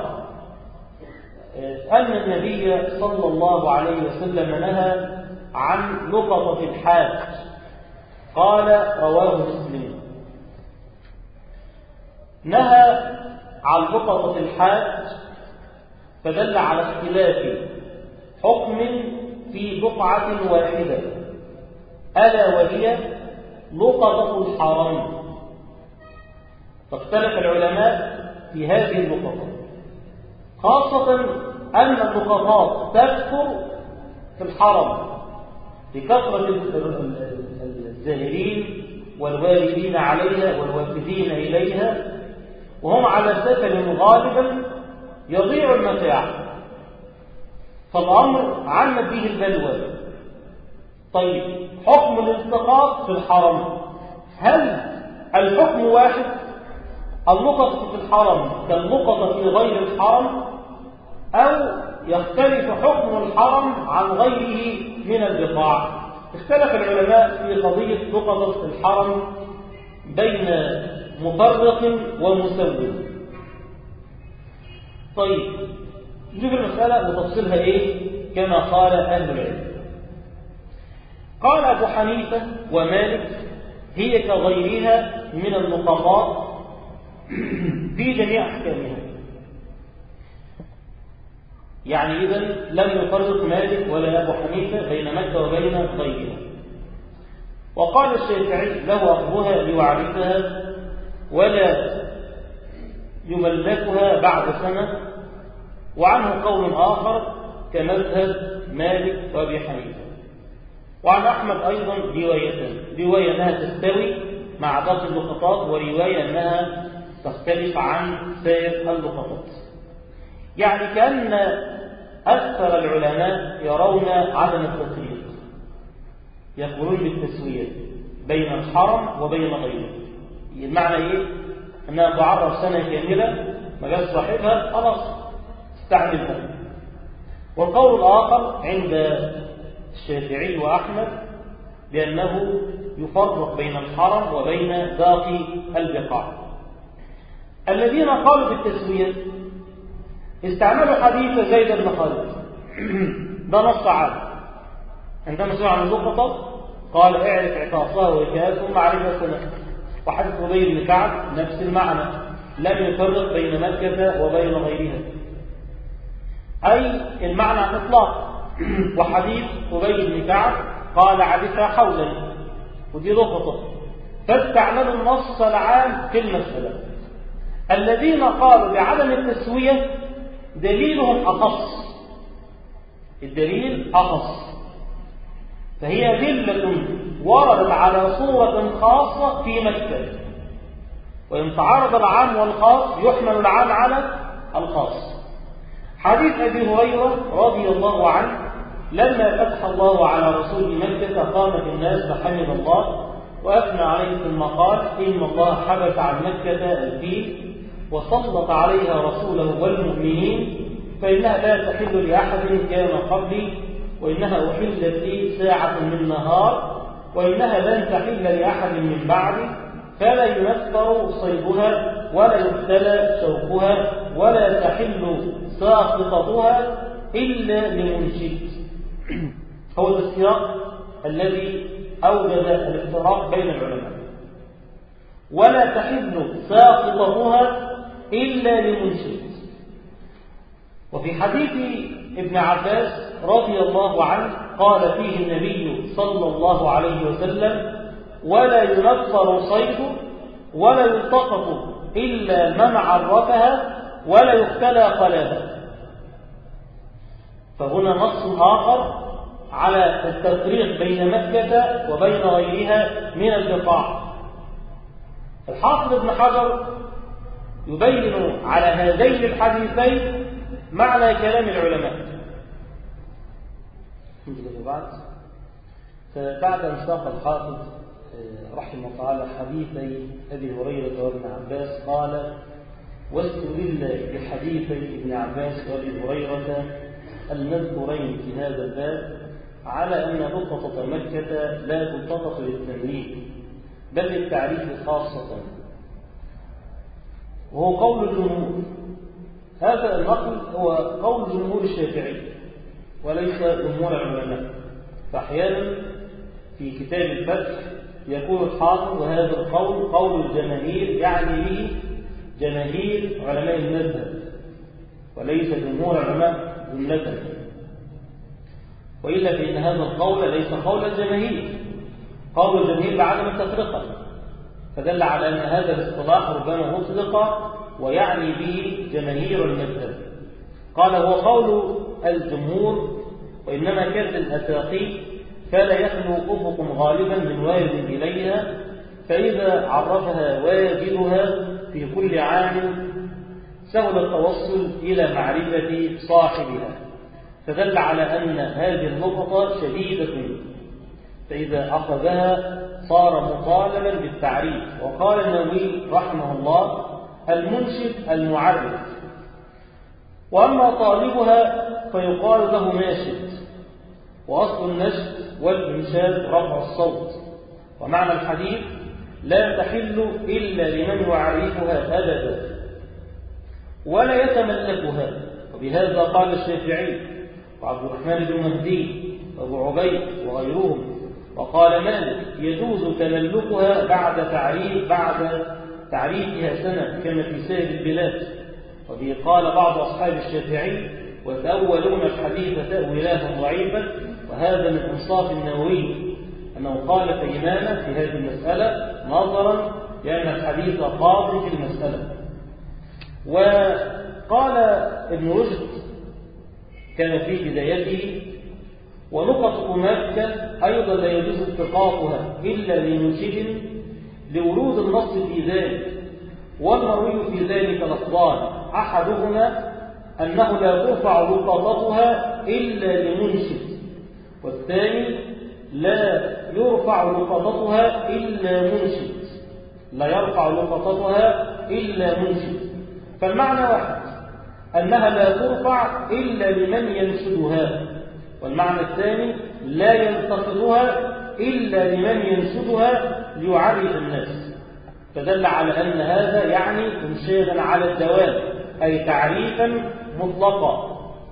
أن النبي صلى الله عليه وسلم نهى عن لقطة الحاج، قال رواه مسلم. نهى عن لقطة الحاج فدل على اختلاف حكم في بقعة واحدة، ألا وهي لقطة الحرم. فاختلف العلماء في هذه اللقطة، خاصة أن اللقطات تكثر في الحرم لكثرة الزائرين والواردين عليها والوافدين إليها، وهم على سفر غالبا يضيع المتاع، فالأمر عمت به البلوى. طيب، حكم الالتقاط في الحرم، هل الحكم واحد؟ اللقطة في الحرم كاللقطة في غير الحرم، أو يختلف حكم الحرم عن غيره من البقاع؟ اختلف العلماء في قضية لقطة الحرم بين مفرق ومسوي. طيب، نشوف المسألة وتفصيلها إيه كما قال أهل العلم. قال أبو حنيفة ومالك: هي كغيرها من اللقطات في جميع أحكامها. يعني إذن لم يفرق مالك ولا أبو حنيفة بين مكة وبين غيرها. وقال الشافعي: له أخذها ليعرفها ولا يملكها بعد سنة. وعنه قول آخر كمذهب مالك وأبي حنيفة. وعن أحمد أيضا روايتان: رواية أنها تستوي مع باقي اللقطات، ورواية أنها تختلف عن سائر اللقطات. يعني كأن أكثر العلماء يرون عدم التفريق، يقولون بالتسوية بين الحرم وبين غيره. المعنى إيه؟ أنها تعرف سنة كاملة، ما جاء صاحبها خلاص استعملها. والقول الآخر عند الشافعي وأحمد بأنه يفرق بين الحرم وبين باقي البقاع. الذين قالوا بالتسوية استعملوا حديث زيد بن خالد، ده نص عام. عندما سمع عن اللقطة قال: اعرف عطاسها وكاس ثم عرفها سنة. وحديث أبي بن كعب نفس المعنى، لم يفرق بين مكة وبين غيرها، أي المعنى إطلاق. وحديث أبي بن كعب قال: عرفها حولا، ودي لقطة. فاستعملوا النص العام في المسألة. الذين قالوا بعدم التسوية دليلهم أخص، الدليل أخص، فهي أدلة وردت على صورة خاصة في مكة، وإن تعارض العام والخاص يحمل العام على الخاص. حديث أبي هريرة رضي الله عنه: لما فتح الله على رسول مكة قامت الناس فحمد الله وأثنى عليه، ثم قال: إن الله حبس عن مكة الفيل وسلط عليها رسوله والمؤمنين، فإنها لا تحل لأحد كان قبلي، وإنها أحلت لي ساعة من نهار، وإنها لن تحل لأحد من بعدي، فلا ينفر صيدها ولا يختلى شوكها ولا تحل ساقطتها إلا لمنشد. هو السياق الذي أوجد الافتراق بين العلماء. ولا تحل ساقطتها إلا لمنشد. وفي حديث ابن عباس رضي الله عنه قال فيه النبي صلى الله عليه وسلم: ولا ينفر صيد ولا يلتقط إلا من عرفها ولا يختلى قلبها. فهنا نص آخر على التفريق بين مكة وبين غيرها من البقاع. الحافظ ابن حجر يبين على هذين الحديثين معنى كلام العلماء. بعد فبعد أن ساق الحافظ رحمه الله تعالى حديثي أبي هريرة وابن عباس قال: واستدل بحديثي ابن عباس وابي هريرة المذكورين في هذا الباب على أن لقطة مكة لا تلتقط للتمليك بل للتعريف خاصة، وهو قول الجمهور. هذا النقل هو قول جمهور الشافعي وليس جمهور العلماء. فأحيانا في كتاب الفتح يقول الحافظ وهذا القول قول الجماهير، يعني به جماهير علماء المذهب وليس جمهور علماء جملة، وإلا فإن هذا القول ليس قول الجماهير، قول الجماهير بعدم التفرقة، فدل على أن هذا الاصطلاح ربما مطلق ويعني به جماهير المذهب. قال هو قول الجمهور، وإنما كانت الأساقيط فلا يخلو أفق غالبا من وارد إليها، فإذا عرفها واجدها في كل عام سهل التوصل إلى معرفة صاحبها، فدل على أن هذه النقطة شديدة، فإذا أخذها صار مطالبا بالتعريف. وقال النووي رحمه الله: المنشد المعرف، وأما طالبها فيقال له ناشد، وأصل النشد والإنشاد رفع الصوت. ومعنى الحديث: لا تحل إلا لمن يعرفها أبدا ولا يتملكها. وبهذا قال الشافعي وعبد الرحمن بن مهدي وابو عبيد وغيرهم. وقال مالك: يجوز تملكها بعد تعريف بعد تعريفها سنة كما في سائر البلاد. وبه قال بعض أصحاب الشافعي: وتأولون الحديث تأويلاه ضعيفا. وهذا من إنصاف النووي أنه قال فإمامة في هذه المسألة نظرا لأن الحديث قاض في المسألة. وقال ابن رشد كان في بدايته: ونقط مكة أيضا لا يجوز التقاطها إلا لمنشد لورود النص في ذلك، والمروي في ذلك لفظان: أحدهما أنه لا ترفع لقطتها إلا لمنشد، والثاني لا يرفع لقطتها إلا منشد لا يرفع لقطتها إلا منشد. فالمعنى واحد، أنها لا ترفع إلا لمن ينشدها، والمعنى الثاني لا يلتقطها إلا لمن ينشدها ليعرف الناس، فدل على أن هذا يعني إنشادا على الدوام، أي تعريفا مطلقا.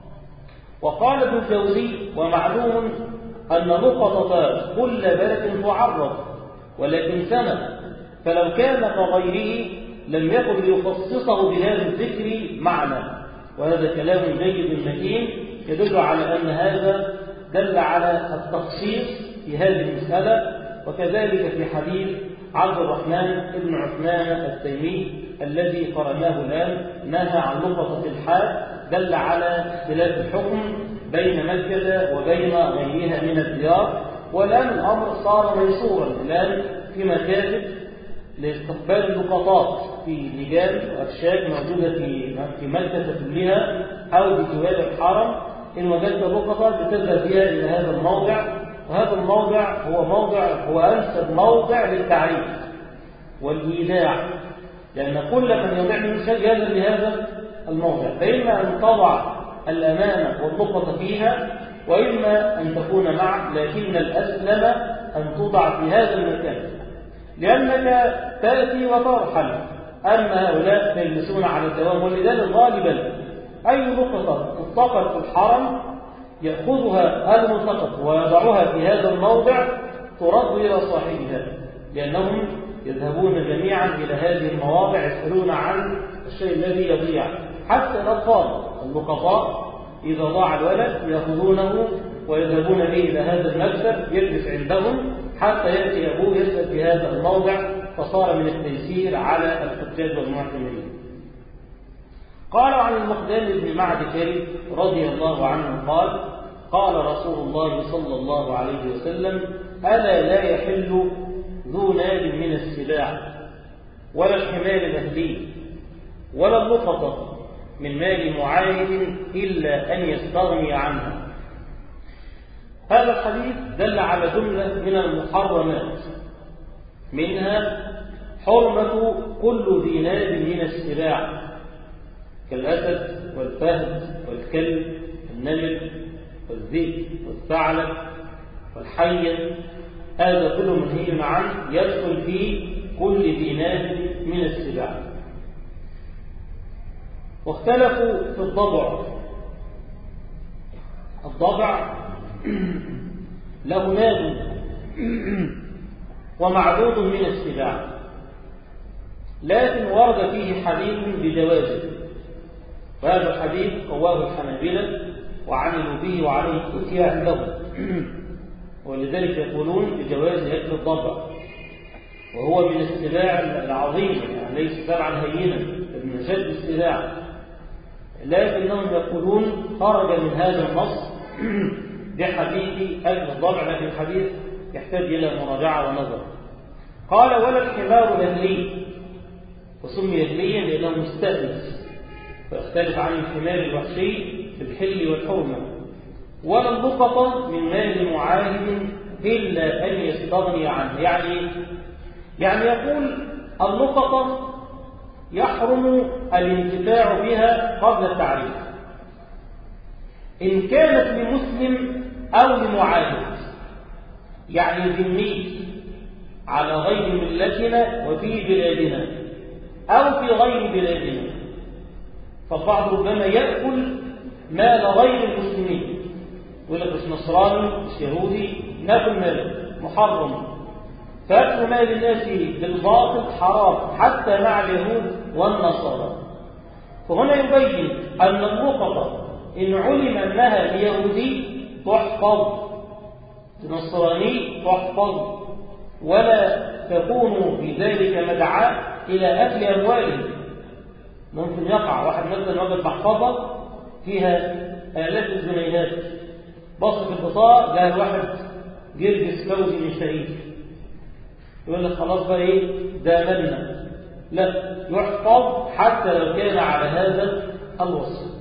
وقال ابن الجوزي: ومعلوم أن نقطة كل بلد تعرض، ولكن سنة، فلو كان كغيره لم يكن ليخصصه بهذا الذكر معنى. وهذا كلام جيد متين يدل على أن هذا دل على التخصيص في هذه المسألة. وكذلك في حديث عبد الرحمن بن عثمان التيمي الذي قرأناه الآن نهى عن لقطة الحاج، دل على اختلاف الحكم بين مكة وبين غيرها من الديار. والآن الأمر صار ميسورا، الآن في مكاتب لاستقبال اللقطات في لجان وأكشاك موجودة في مكة كلها أو بجوار الحرم. إن وجدت لقطة بتذهب بها إلى هذا الموضع، وهذا الموضع هو موضع هو أنسب موضع للتعريف والإيداع، لأن كل من يضع من شيء يذهب لهذا الموضع، فإما أن تضع الأمانة واللقطة فيها، وإما أن تكون معك، لكن الأسلم أن توضع في هذا المكان، لأنك تأتي وترحل. أما هؤلاء فيجلسون على الدوام، ولذلك غالبا أي لقطة تلتقط في الحرم يأخذها الملتقط ويضعها في هذا الموضع ترد إلى صاحبها، لأنهم يذهبون جميعا إلى هذه المواضع يسألون عن الشيء الذي يضيع. حتى الأطفال اللقطاء إذا ضاع الولد يأخذونه ويذهبون به إلى هذا المكتب يجلس عندهم حتى يأتي أبوه يسأل في هذا الموضع، فصار من التيسير على الحجاج والمعتمرين. قال عن المقدام بن معد كريم رضي الله عنه قال: قال رسول الله صلى الله عليه وسلم: ألا لا يحل ذو ناب من السباع ولا الحمار الأهلي ولا اللقطة من مال معاهد إلا أن يستغني عنها. هذا الحديث دل على جملة من المحرمات، منها حرمة كل ذي ناب من السباع كالأسد والفهد والكلب والنمر والذئب والثعلب والحية، هذا كله منهي عنه، يدخل فيه كل ذي ناب من السباع. واختلفوا في الضبع. الضبع له ناب ومعدود من السباع، لكن ورد فيه حديث بجوازه، وهذا الحديث رواه الحنابلة وعملوا به وعليه أتي عندهم، ولذلك يقولون بجواز أكل الضبع، وهو من السباع العظيمة، يعني ليس سبعا هينا، من أشد السباع، لكنهم يقولون خرج من هذا النص بحديث أكل الضبع، لكن الحديث يحتاج إلى مراجعة ونظر. قال: ولا الحمار الأهلي، وسمي أهليا لأنه مستأنس، فيختلف عن الحمار الوحشي في الحل والحرمة. ولا اللقطة من مال معاهد إلا أن يستغني عنه. يعني يعني يقول اللقطة يحرم الانتفاع بها قبل التعريف إن كانت لمسلم أو لمعاهد، يعني ذمي على غير ملتنا وفي بلادنا أو في غير بلادنا. فالبعض ربما يأكل مال غير المسلمين، يقول لك مش نصراني مش يهودي ناكل ماله محرم، فأكل مال الناس بالباطل حرام حتى مع اليهود والنصارى. فهنا يبين أن اللقطة إن علم أنها ليهودي تحفظ، لنصراني تحفظ، ولا تكون في ذلك مدعاة إلى أكل أموالهم. ممكن يقع واحد مثلا وجد محفظة فيها آلاف الجنيهات، بص في البطاقة لقى الواحد جرجس فوزي من شهيد، يقول لك خلاص بقى إيه ده مالنا. لا، يحفظ حتى لو كان على هذا الوصف.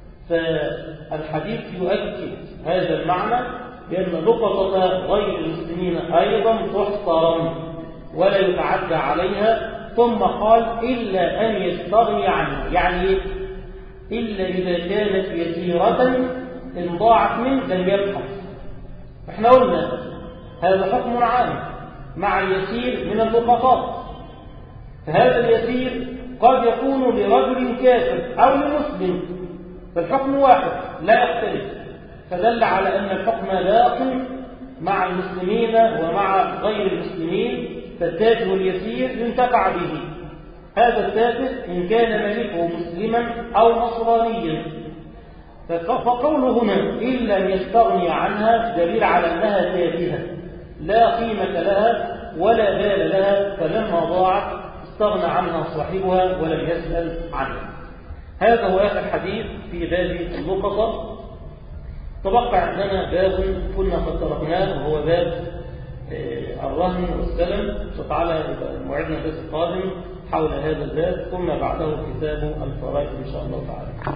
فالحديث يؤكد هذا المعنى بأن لقطة غير المسلمين أيضا تحترم ولا يتعدى عليها. ثم قال: إلا أن يستغني عنها، يعني إلا إذا كانت يسيرة إن ضاعت منه لم يبحث. احنا قلنا هذا حكم عام مع اليسير من اللقطات، فهذا اليسير قد يكون لرجل كافر أو لمسلم، فالحكم واحد لا يختلف، فدل على أن الحكم باق مع المسلمين ومع غير المسلمين. فالتافه اليسير ينتفع به، هذا التافه إن كان مالكه مسلما أو نصرانيا. فقوله هنا إلا أن يستغني عنها دليل على أنها تافهة لا قيمة لها ولا بال لها، فلما ضاعت استغنى عنها صاحبها ولم يسأل عنها. هذا هو آخر حديث في باب اللقطة. تبقى عندنا باب كنا قد تركناه وهو باب الرهن والسلم، إن شاء الله تعالى موعدنا الدرس القادم حول هذا الباب، ثم بعده كتاب الفرائض إن شاء الله تعالى.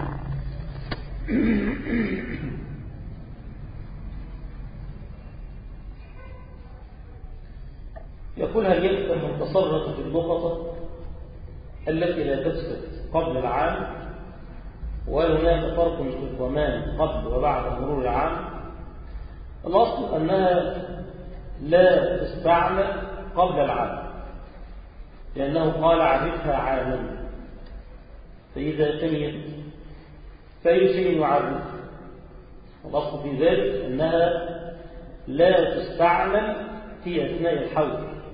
يقول: هل يكفي من تصرف في اللقطة التي لا تفسد قبل العام؟ وهناك فرق في الضمان قبل وبعد مرور العام. الأصل أنها لا تستعمل قبل العام، لأنه قال: عرفها عاما، فإذا تميت فأي شيء يعرف. الأصل في ذلك أنها لا تستعمل في أثناء الحول.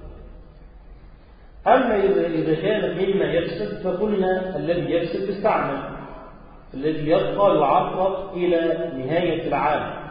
أما إذا كانت مما يفسد فقلنا الذي يفسد يستعمل، الذي يبقى يعرف إلى نهاية العام.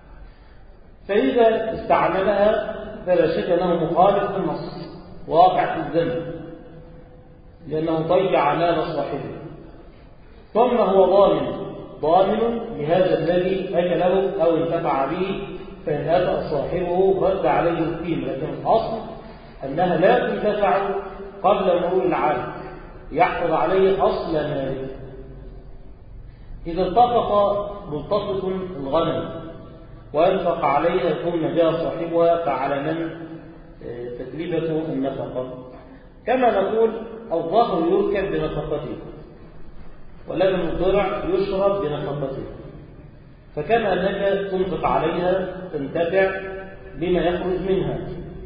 فإذا استعملها فلا شك أنه مخالف النص واقع في الذنب، لأنه ضيع مال صاحبه، ثم هو ضامن ضامن لهذا الذي أكله أو انتفع به، فإن أتى صاحبه رد عليه القيمة. لكن الأصل أنها لا تنتفع قبل مرور العام، يحفظ عليه أصل ماله. إذا التقط ملتقط الغنم وأنفق عليها ثم جاء صاحبها فعلى من تكلفة النفقة؟ كما نقول الظهر يركب بنفقته ولبن الضرع يشرب بنفقته، فكما أنك تنفق عليها تنتفع بما يخرج منها.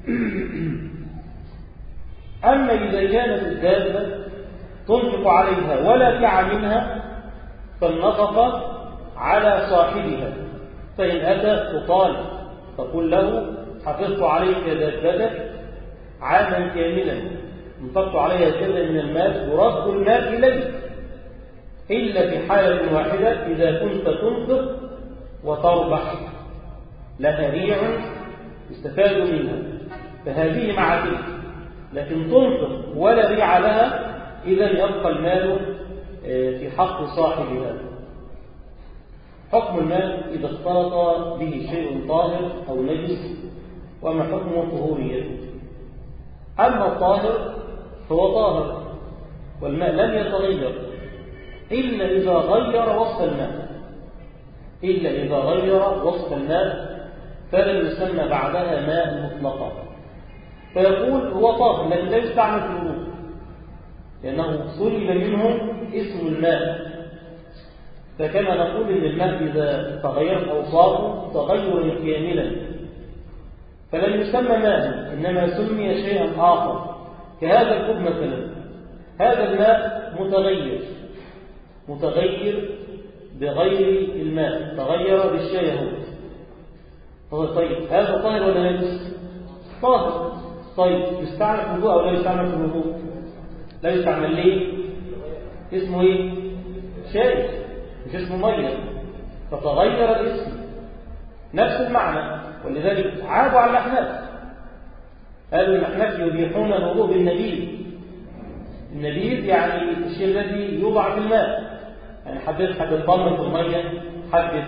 أما إذا كانت الدابة تنفق عليها ولا فع منها فالنفقة على صاحبها، فإن أتى تطالب تقول له: حفظت عليك دابتك عاما كاملا انفقت عليها كذا من المال يرد المال إليك، إلا في حالة واحدة إذا كنت تنفق وتربح لها ريع يستفاد منها، فهذه مع تلك. لكن تنفق ولا ريع لها، إذا يبقى المال في حق صاحبها. حكم المال إذا اختلط به شيء طاهر أو نجس، وما حكمه طهوريته. أما الطاهر فهو طاهر، والماء لم يتغير إلا إذا غير وصف الماء، إلا إذا غير وصف الماء فلن يسمى بعدها ماء مطلقا، فيقول هو طاهر لكن لا يستعمل في الوضوء، لأنه سلب منه اسم الماء. فكما نقول إن الماء إذا تغيرت أوصافه تغيرا كاملا فلن يسمى ماء، إنما سمي شيئا آخر. كهذا الكوب مثلا، هذا الماء متغير متغير بغير الماء، تغير بالشاي هو. طيب هذا طاهر ولا نجس؟ طاهر. طيب يستعمل في الوضوء أو لا يستعمل في الوضوء؟ لا يستعمل. ليه؟ اسمه ايه؟ شاي مش اسمه ميه، فتغير الاسم. نفس المعنى. ولذلك عابوا على الأحناف، قالوا الأحناف يبيحون الوضوء بالنبيذ. النبيذ يعني الشيء الذي يوضع في الماء، يعني حبيت حبة طمر في المية، حبة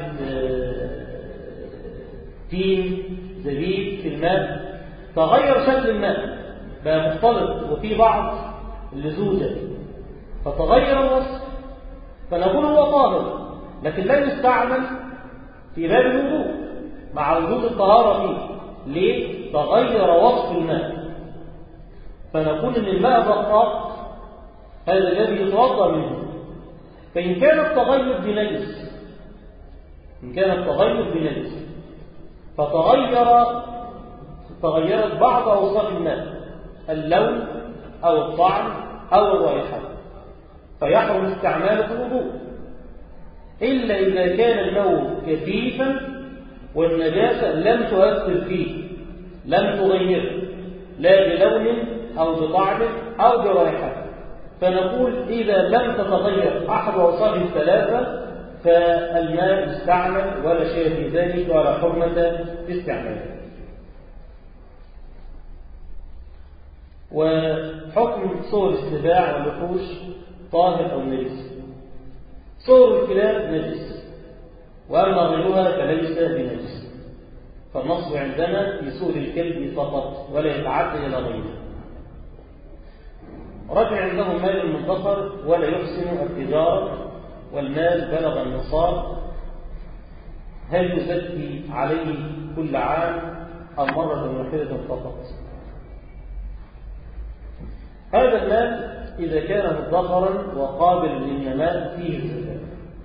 تين زبيب في الماء، تغير شكل الماء بقى مختلط وفي بعض اللزوجة فتغير الوصف، فنقول هو طاهر لكن لا يستعمل في باب الوضوء مع وجود الطهارة فيه. ليه؟ تغير وصف الماء. فنقول ان الماء الرقاق هذا الذي يتوضا منه، فإن كان التغير بنجس إن كان التغير بنجس فتغير تغيرت بعض أوصاف الماء، اللون أو الطعم أو الرائحة، فيحرم استعماله في الوضوء، إلا إذا كان الماء كثيفا والنجاسة لم تؤثر فيه، لم تغيره لا بلون أو بطعم أو برائحة. فنقول إذا لم تتغير أحد أوصاف الثلاثة فالماء يستعمل ولا شيء في ذلك ولا حرمة في استعماله. وحكم صور السباع والوحوش طاهر أو نجس. صور الكلاب نجس، وأما غيرها فليس بنجس، فالنص عندنا في صور الكلب فقط ولا يتعدى إلى غيره. رجل عنده مال مدخر ولا يحسن التجارة والمال بلغ النصاب، هل يزكي عليه كل عام أو مرة واحدة فقط؟ هذا المال إذا كان مدخرا وقابل للنماء فيه الزكاة.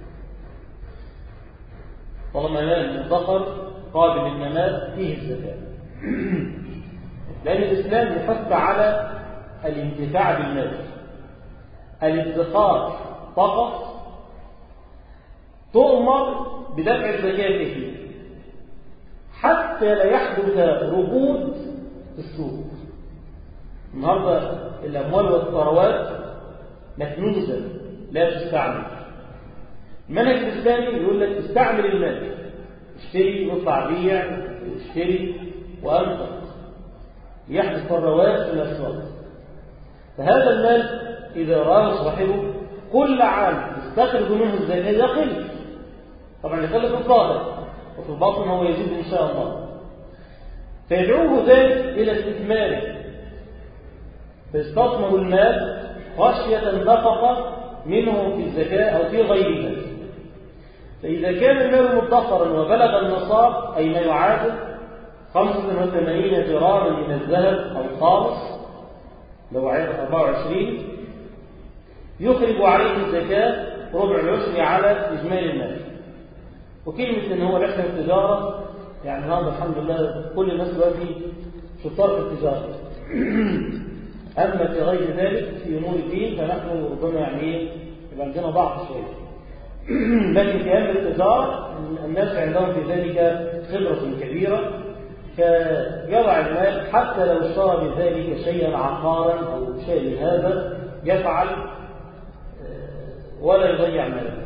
طالما مال مدخر قابل للنماء فيه الزكاة، لأن الإسلام يحث على الانتفاع بالمال. الادخار فقط تؤمر بدفع الزكاة فيه حتى لا يحدث ركود في السوق. النهارده الأموال والثروات مكنوزة لا تستعمل. المنهج الإسلامي يقول لك استعمل المال، اشتري واطلع بيع، اشتري وأنفق، يحدث ثروات في الأسواق. فهذا المال إذا راه صاحبه كل عام يستخرج منه الزكاة يقل، طبعا يقل في الظاهر وفي الباطن هو يزيد إن شاء الله، فيدعوه ذلك إلى استثماره، فيستثمر المال خشية النفقة منه في الزكاة أو في غيرها. فإذا كان المال مدخرا وبلغ النصاب أي ما يعادل خمسة وثمانين جراما من الذهب أو الخالص لو عيار أربعة وعشرين، يخرج عليه الزكاة ربع العشر على إجمالي المال. وكلمة إن هو رحلة التجارة يعني هذا الحمد لله كل الناس دلوقتي شطار في التجارة. أما في غير ذلك في أمور الدين فنحن ربما يعني يبقى عندنا ضعف شوية. لكن في أمر التجارة الناس عندهم في ذلك خبرة كبيرة، فيضع المال حتى لو اشترى بذلك شيئا عقارا أو شيء هذا يفعل ولا يضيع ماله.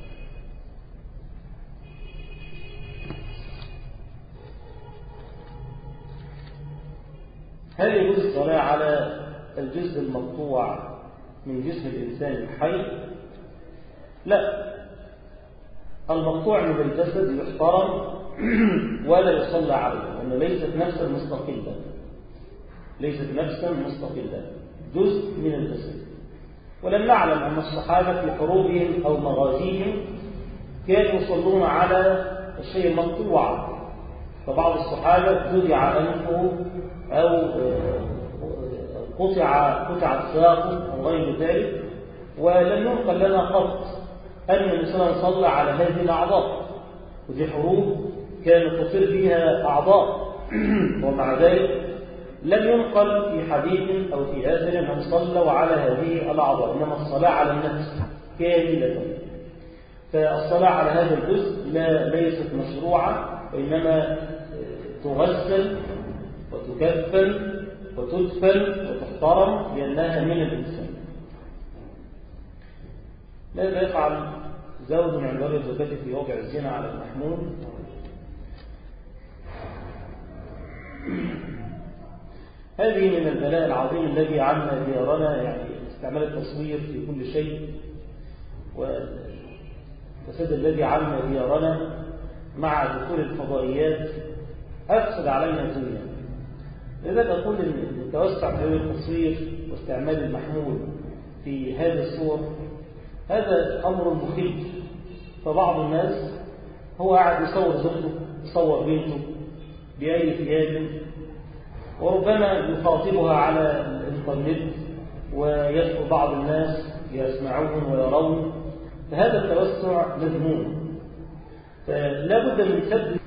هل يجوز الصلاة على الجزء المقطوع من جسم الإنسان الحي؟ لا، المقطوع من الجسد يحترم ولا يصلى عليه، لأنه ليست نفسا مستقلة، ليست نفسا مستقلة، جزء من الجسد. ولم نعلم أن الصحابة في حروبهم أو مغازيهم كانوا يصلون على الشيء المقطوع، فبعض الصحابة جدع أنفه أو قطع قطعت ساقه أو غير ذلك، ولم ينقل لنا قط أن النبي صلى الله عليه وسلم صلى على هذه الأعضاء، ودي حروب كانت تصير فيها أعضاء ومع ذلك لم ينقل في حديث أو في آثر أنهم صلوا على هذه الأعضاء، إنما الصلاة على النفس كاملة. فالصلاة على هذا الجزء لا ليست مشروعة، وإنما تغسل وتكفن وتدفن وتحترم لأنها من الإنسان. ماذا يفعل زوج عند وجه زوجته في وضع الزنا على المحمول؟ هذه من البلاء العظيم الذي عم ديارنا، يعني استعمال التصوير في كل شيء، والفساد الذي عم ديارنا مع دخول الفضائيات أفسد علينا الدنيا. لذلك أقول أن التوسع في التصوير واستعمال المحمول في هذه الصور هذا أمر مخيف. فبعض الناس هو قاعد يصور زوجته، يصور بنته بأي ثياب، وربما يخاطبها على الإنترنت ويدخل بعض الناس يسمعون ويرون، فهذا التوسع مذموم. فلا بد من سد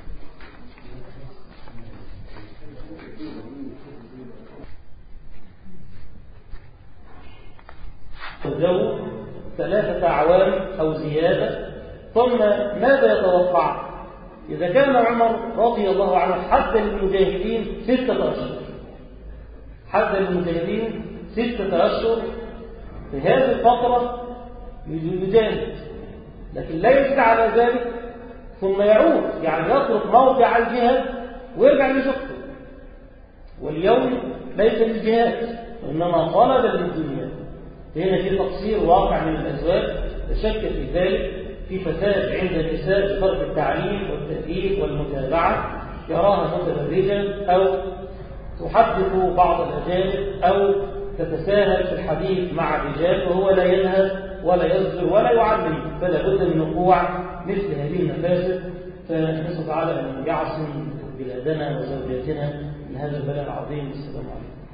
الزوج ثلاثة أعوام أو زيادة، ثم ماذا يتوقع؟ إذا كان عمر رضي الله عنه حد للمجاهدين ستة أشهر، حد للمجاهدين ستة أشهر في هذه الفترة يجاهد، لكن لا يزيد على ذلك ثم يعود، يعني يترك موضع الجهاد ويرجع لزوجته. واليوم ليس للجهاد وإنما طلب للدنيا. هنا في تقصير واقع من الأزواج، لا شك في ذلك، في فساد عند النساء بطرف التعليم والتأديب والمتابعة، يراها متبرجة أو تحدث بعض الأجانب أو تتساهل في الحديث مع الرجال وهو لا ينهى ولا يصبر ولا يعلم، فلا بد من وقوع مثل هذه المفاسد. فنسأل تعالى أن يعصم بلادنا وزوجاتنا من هذا البلاء العظيم. السلام عليكم.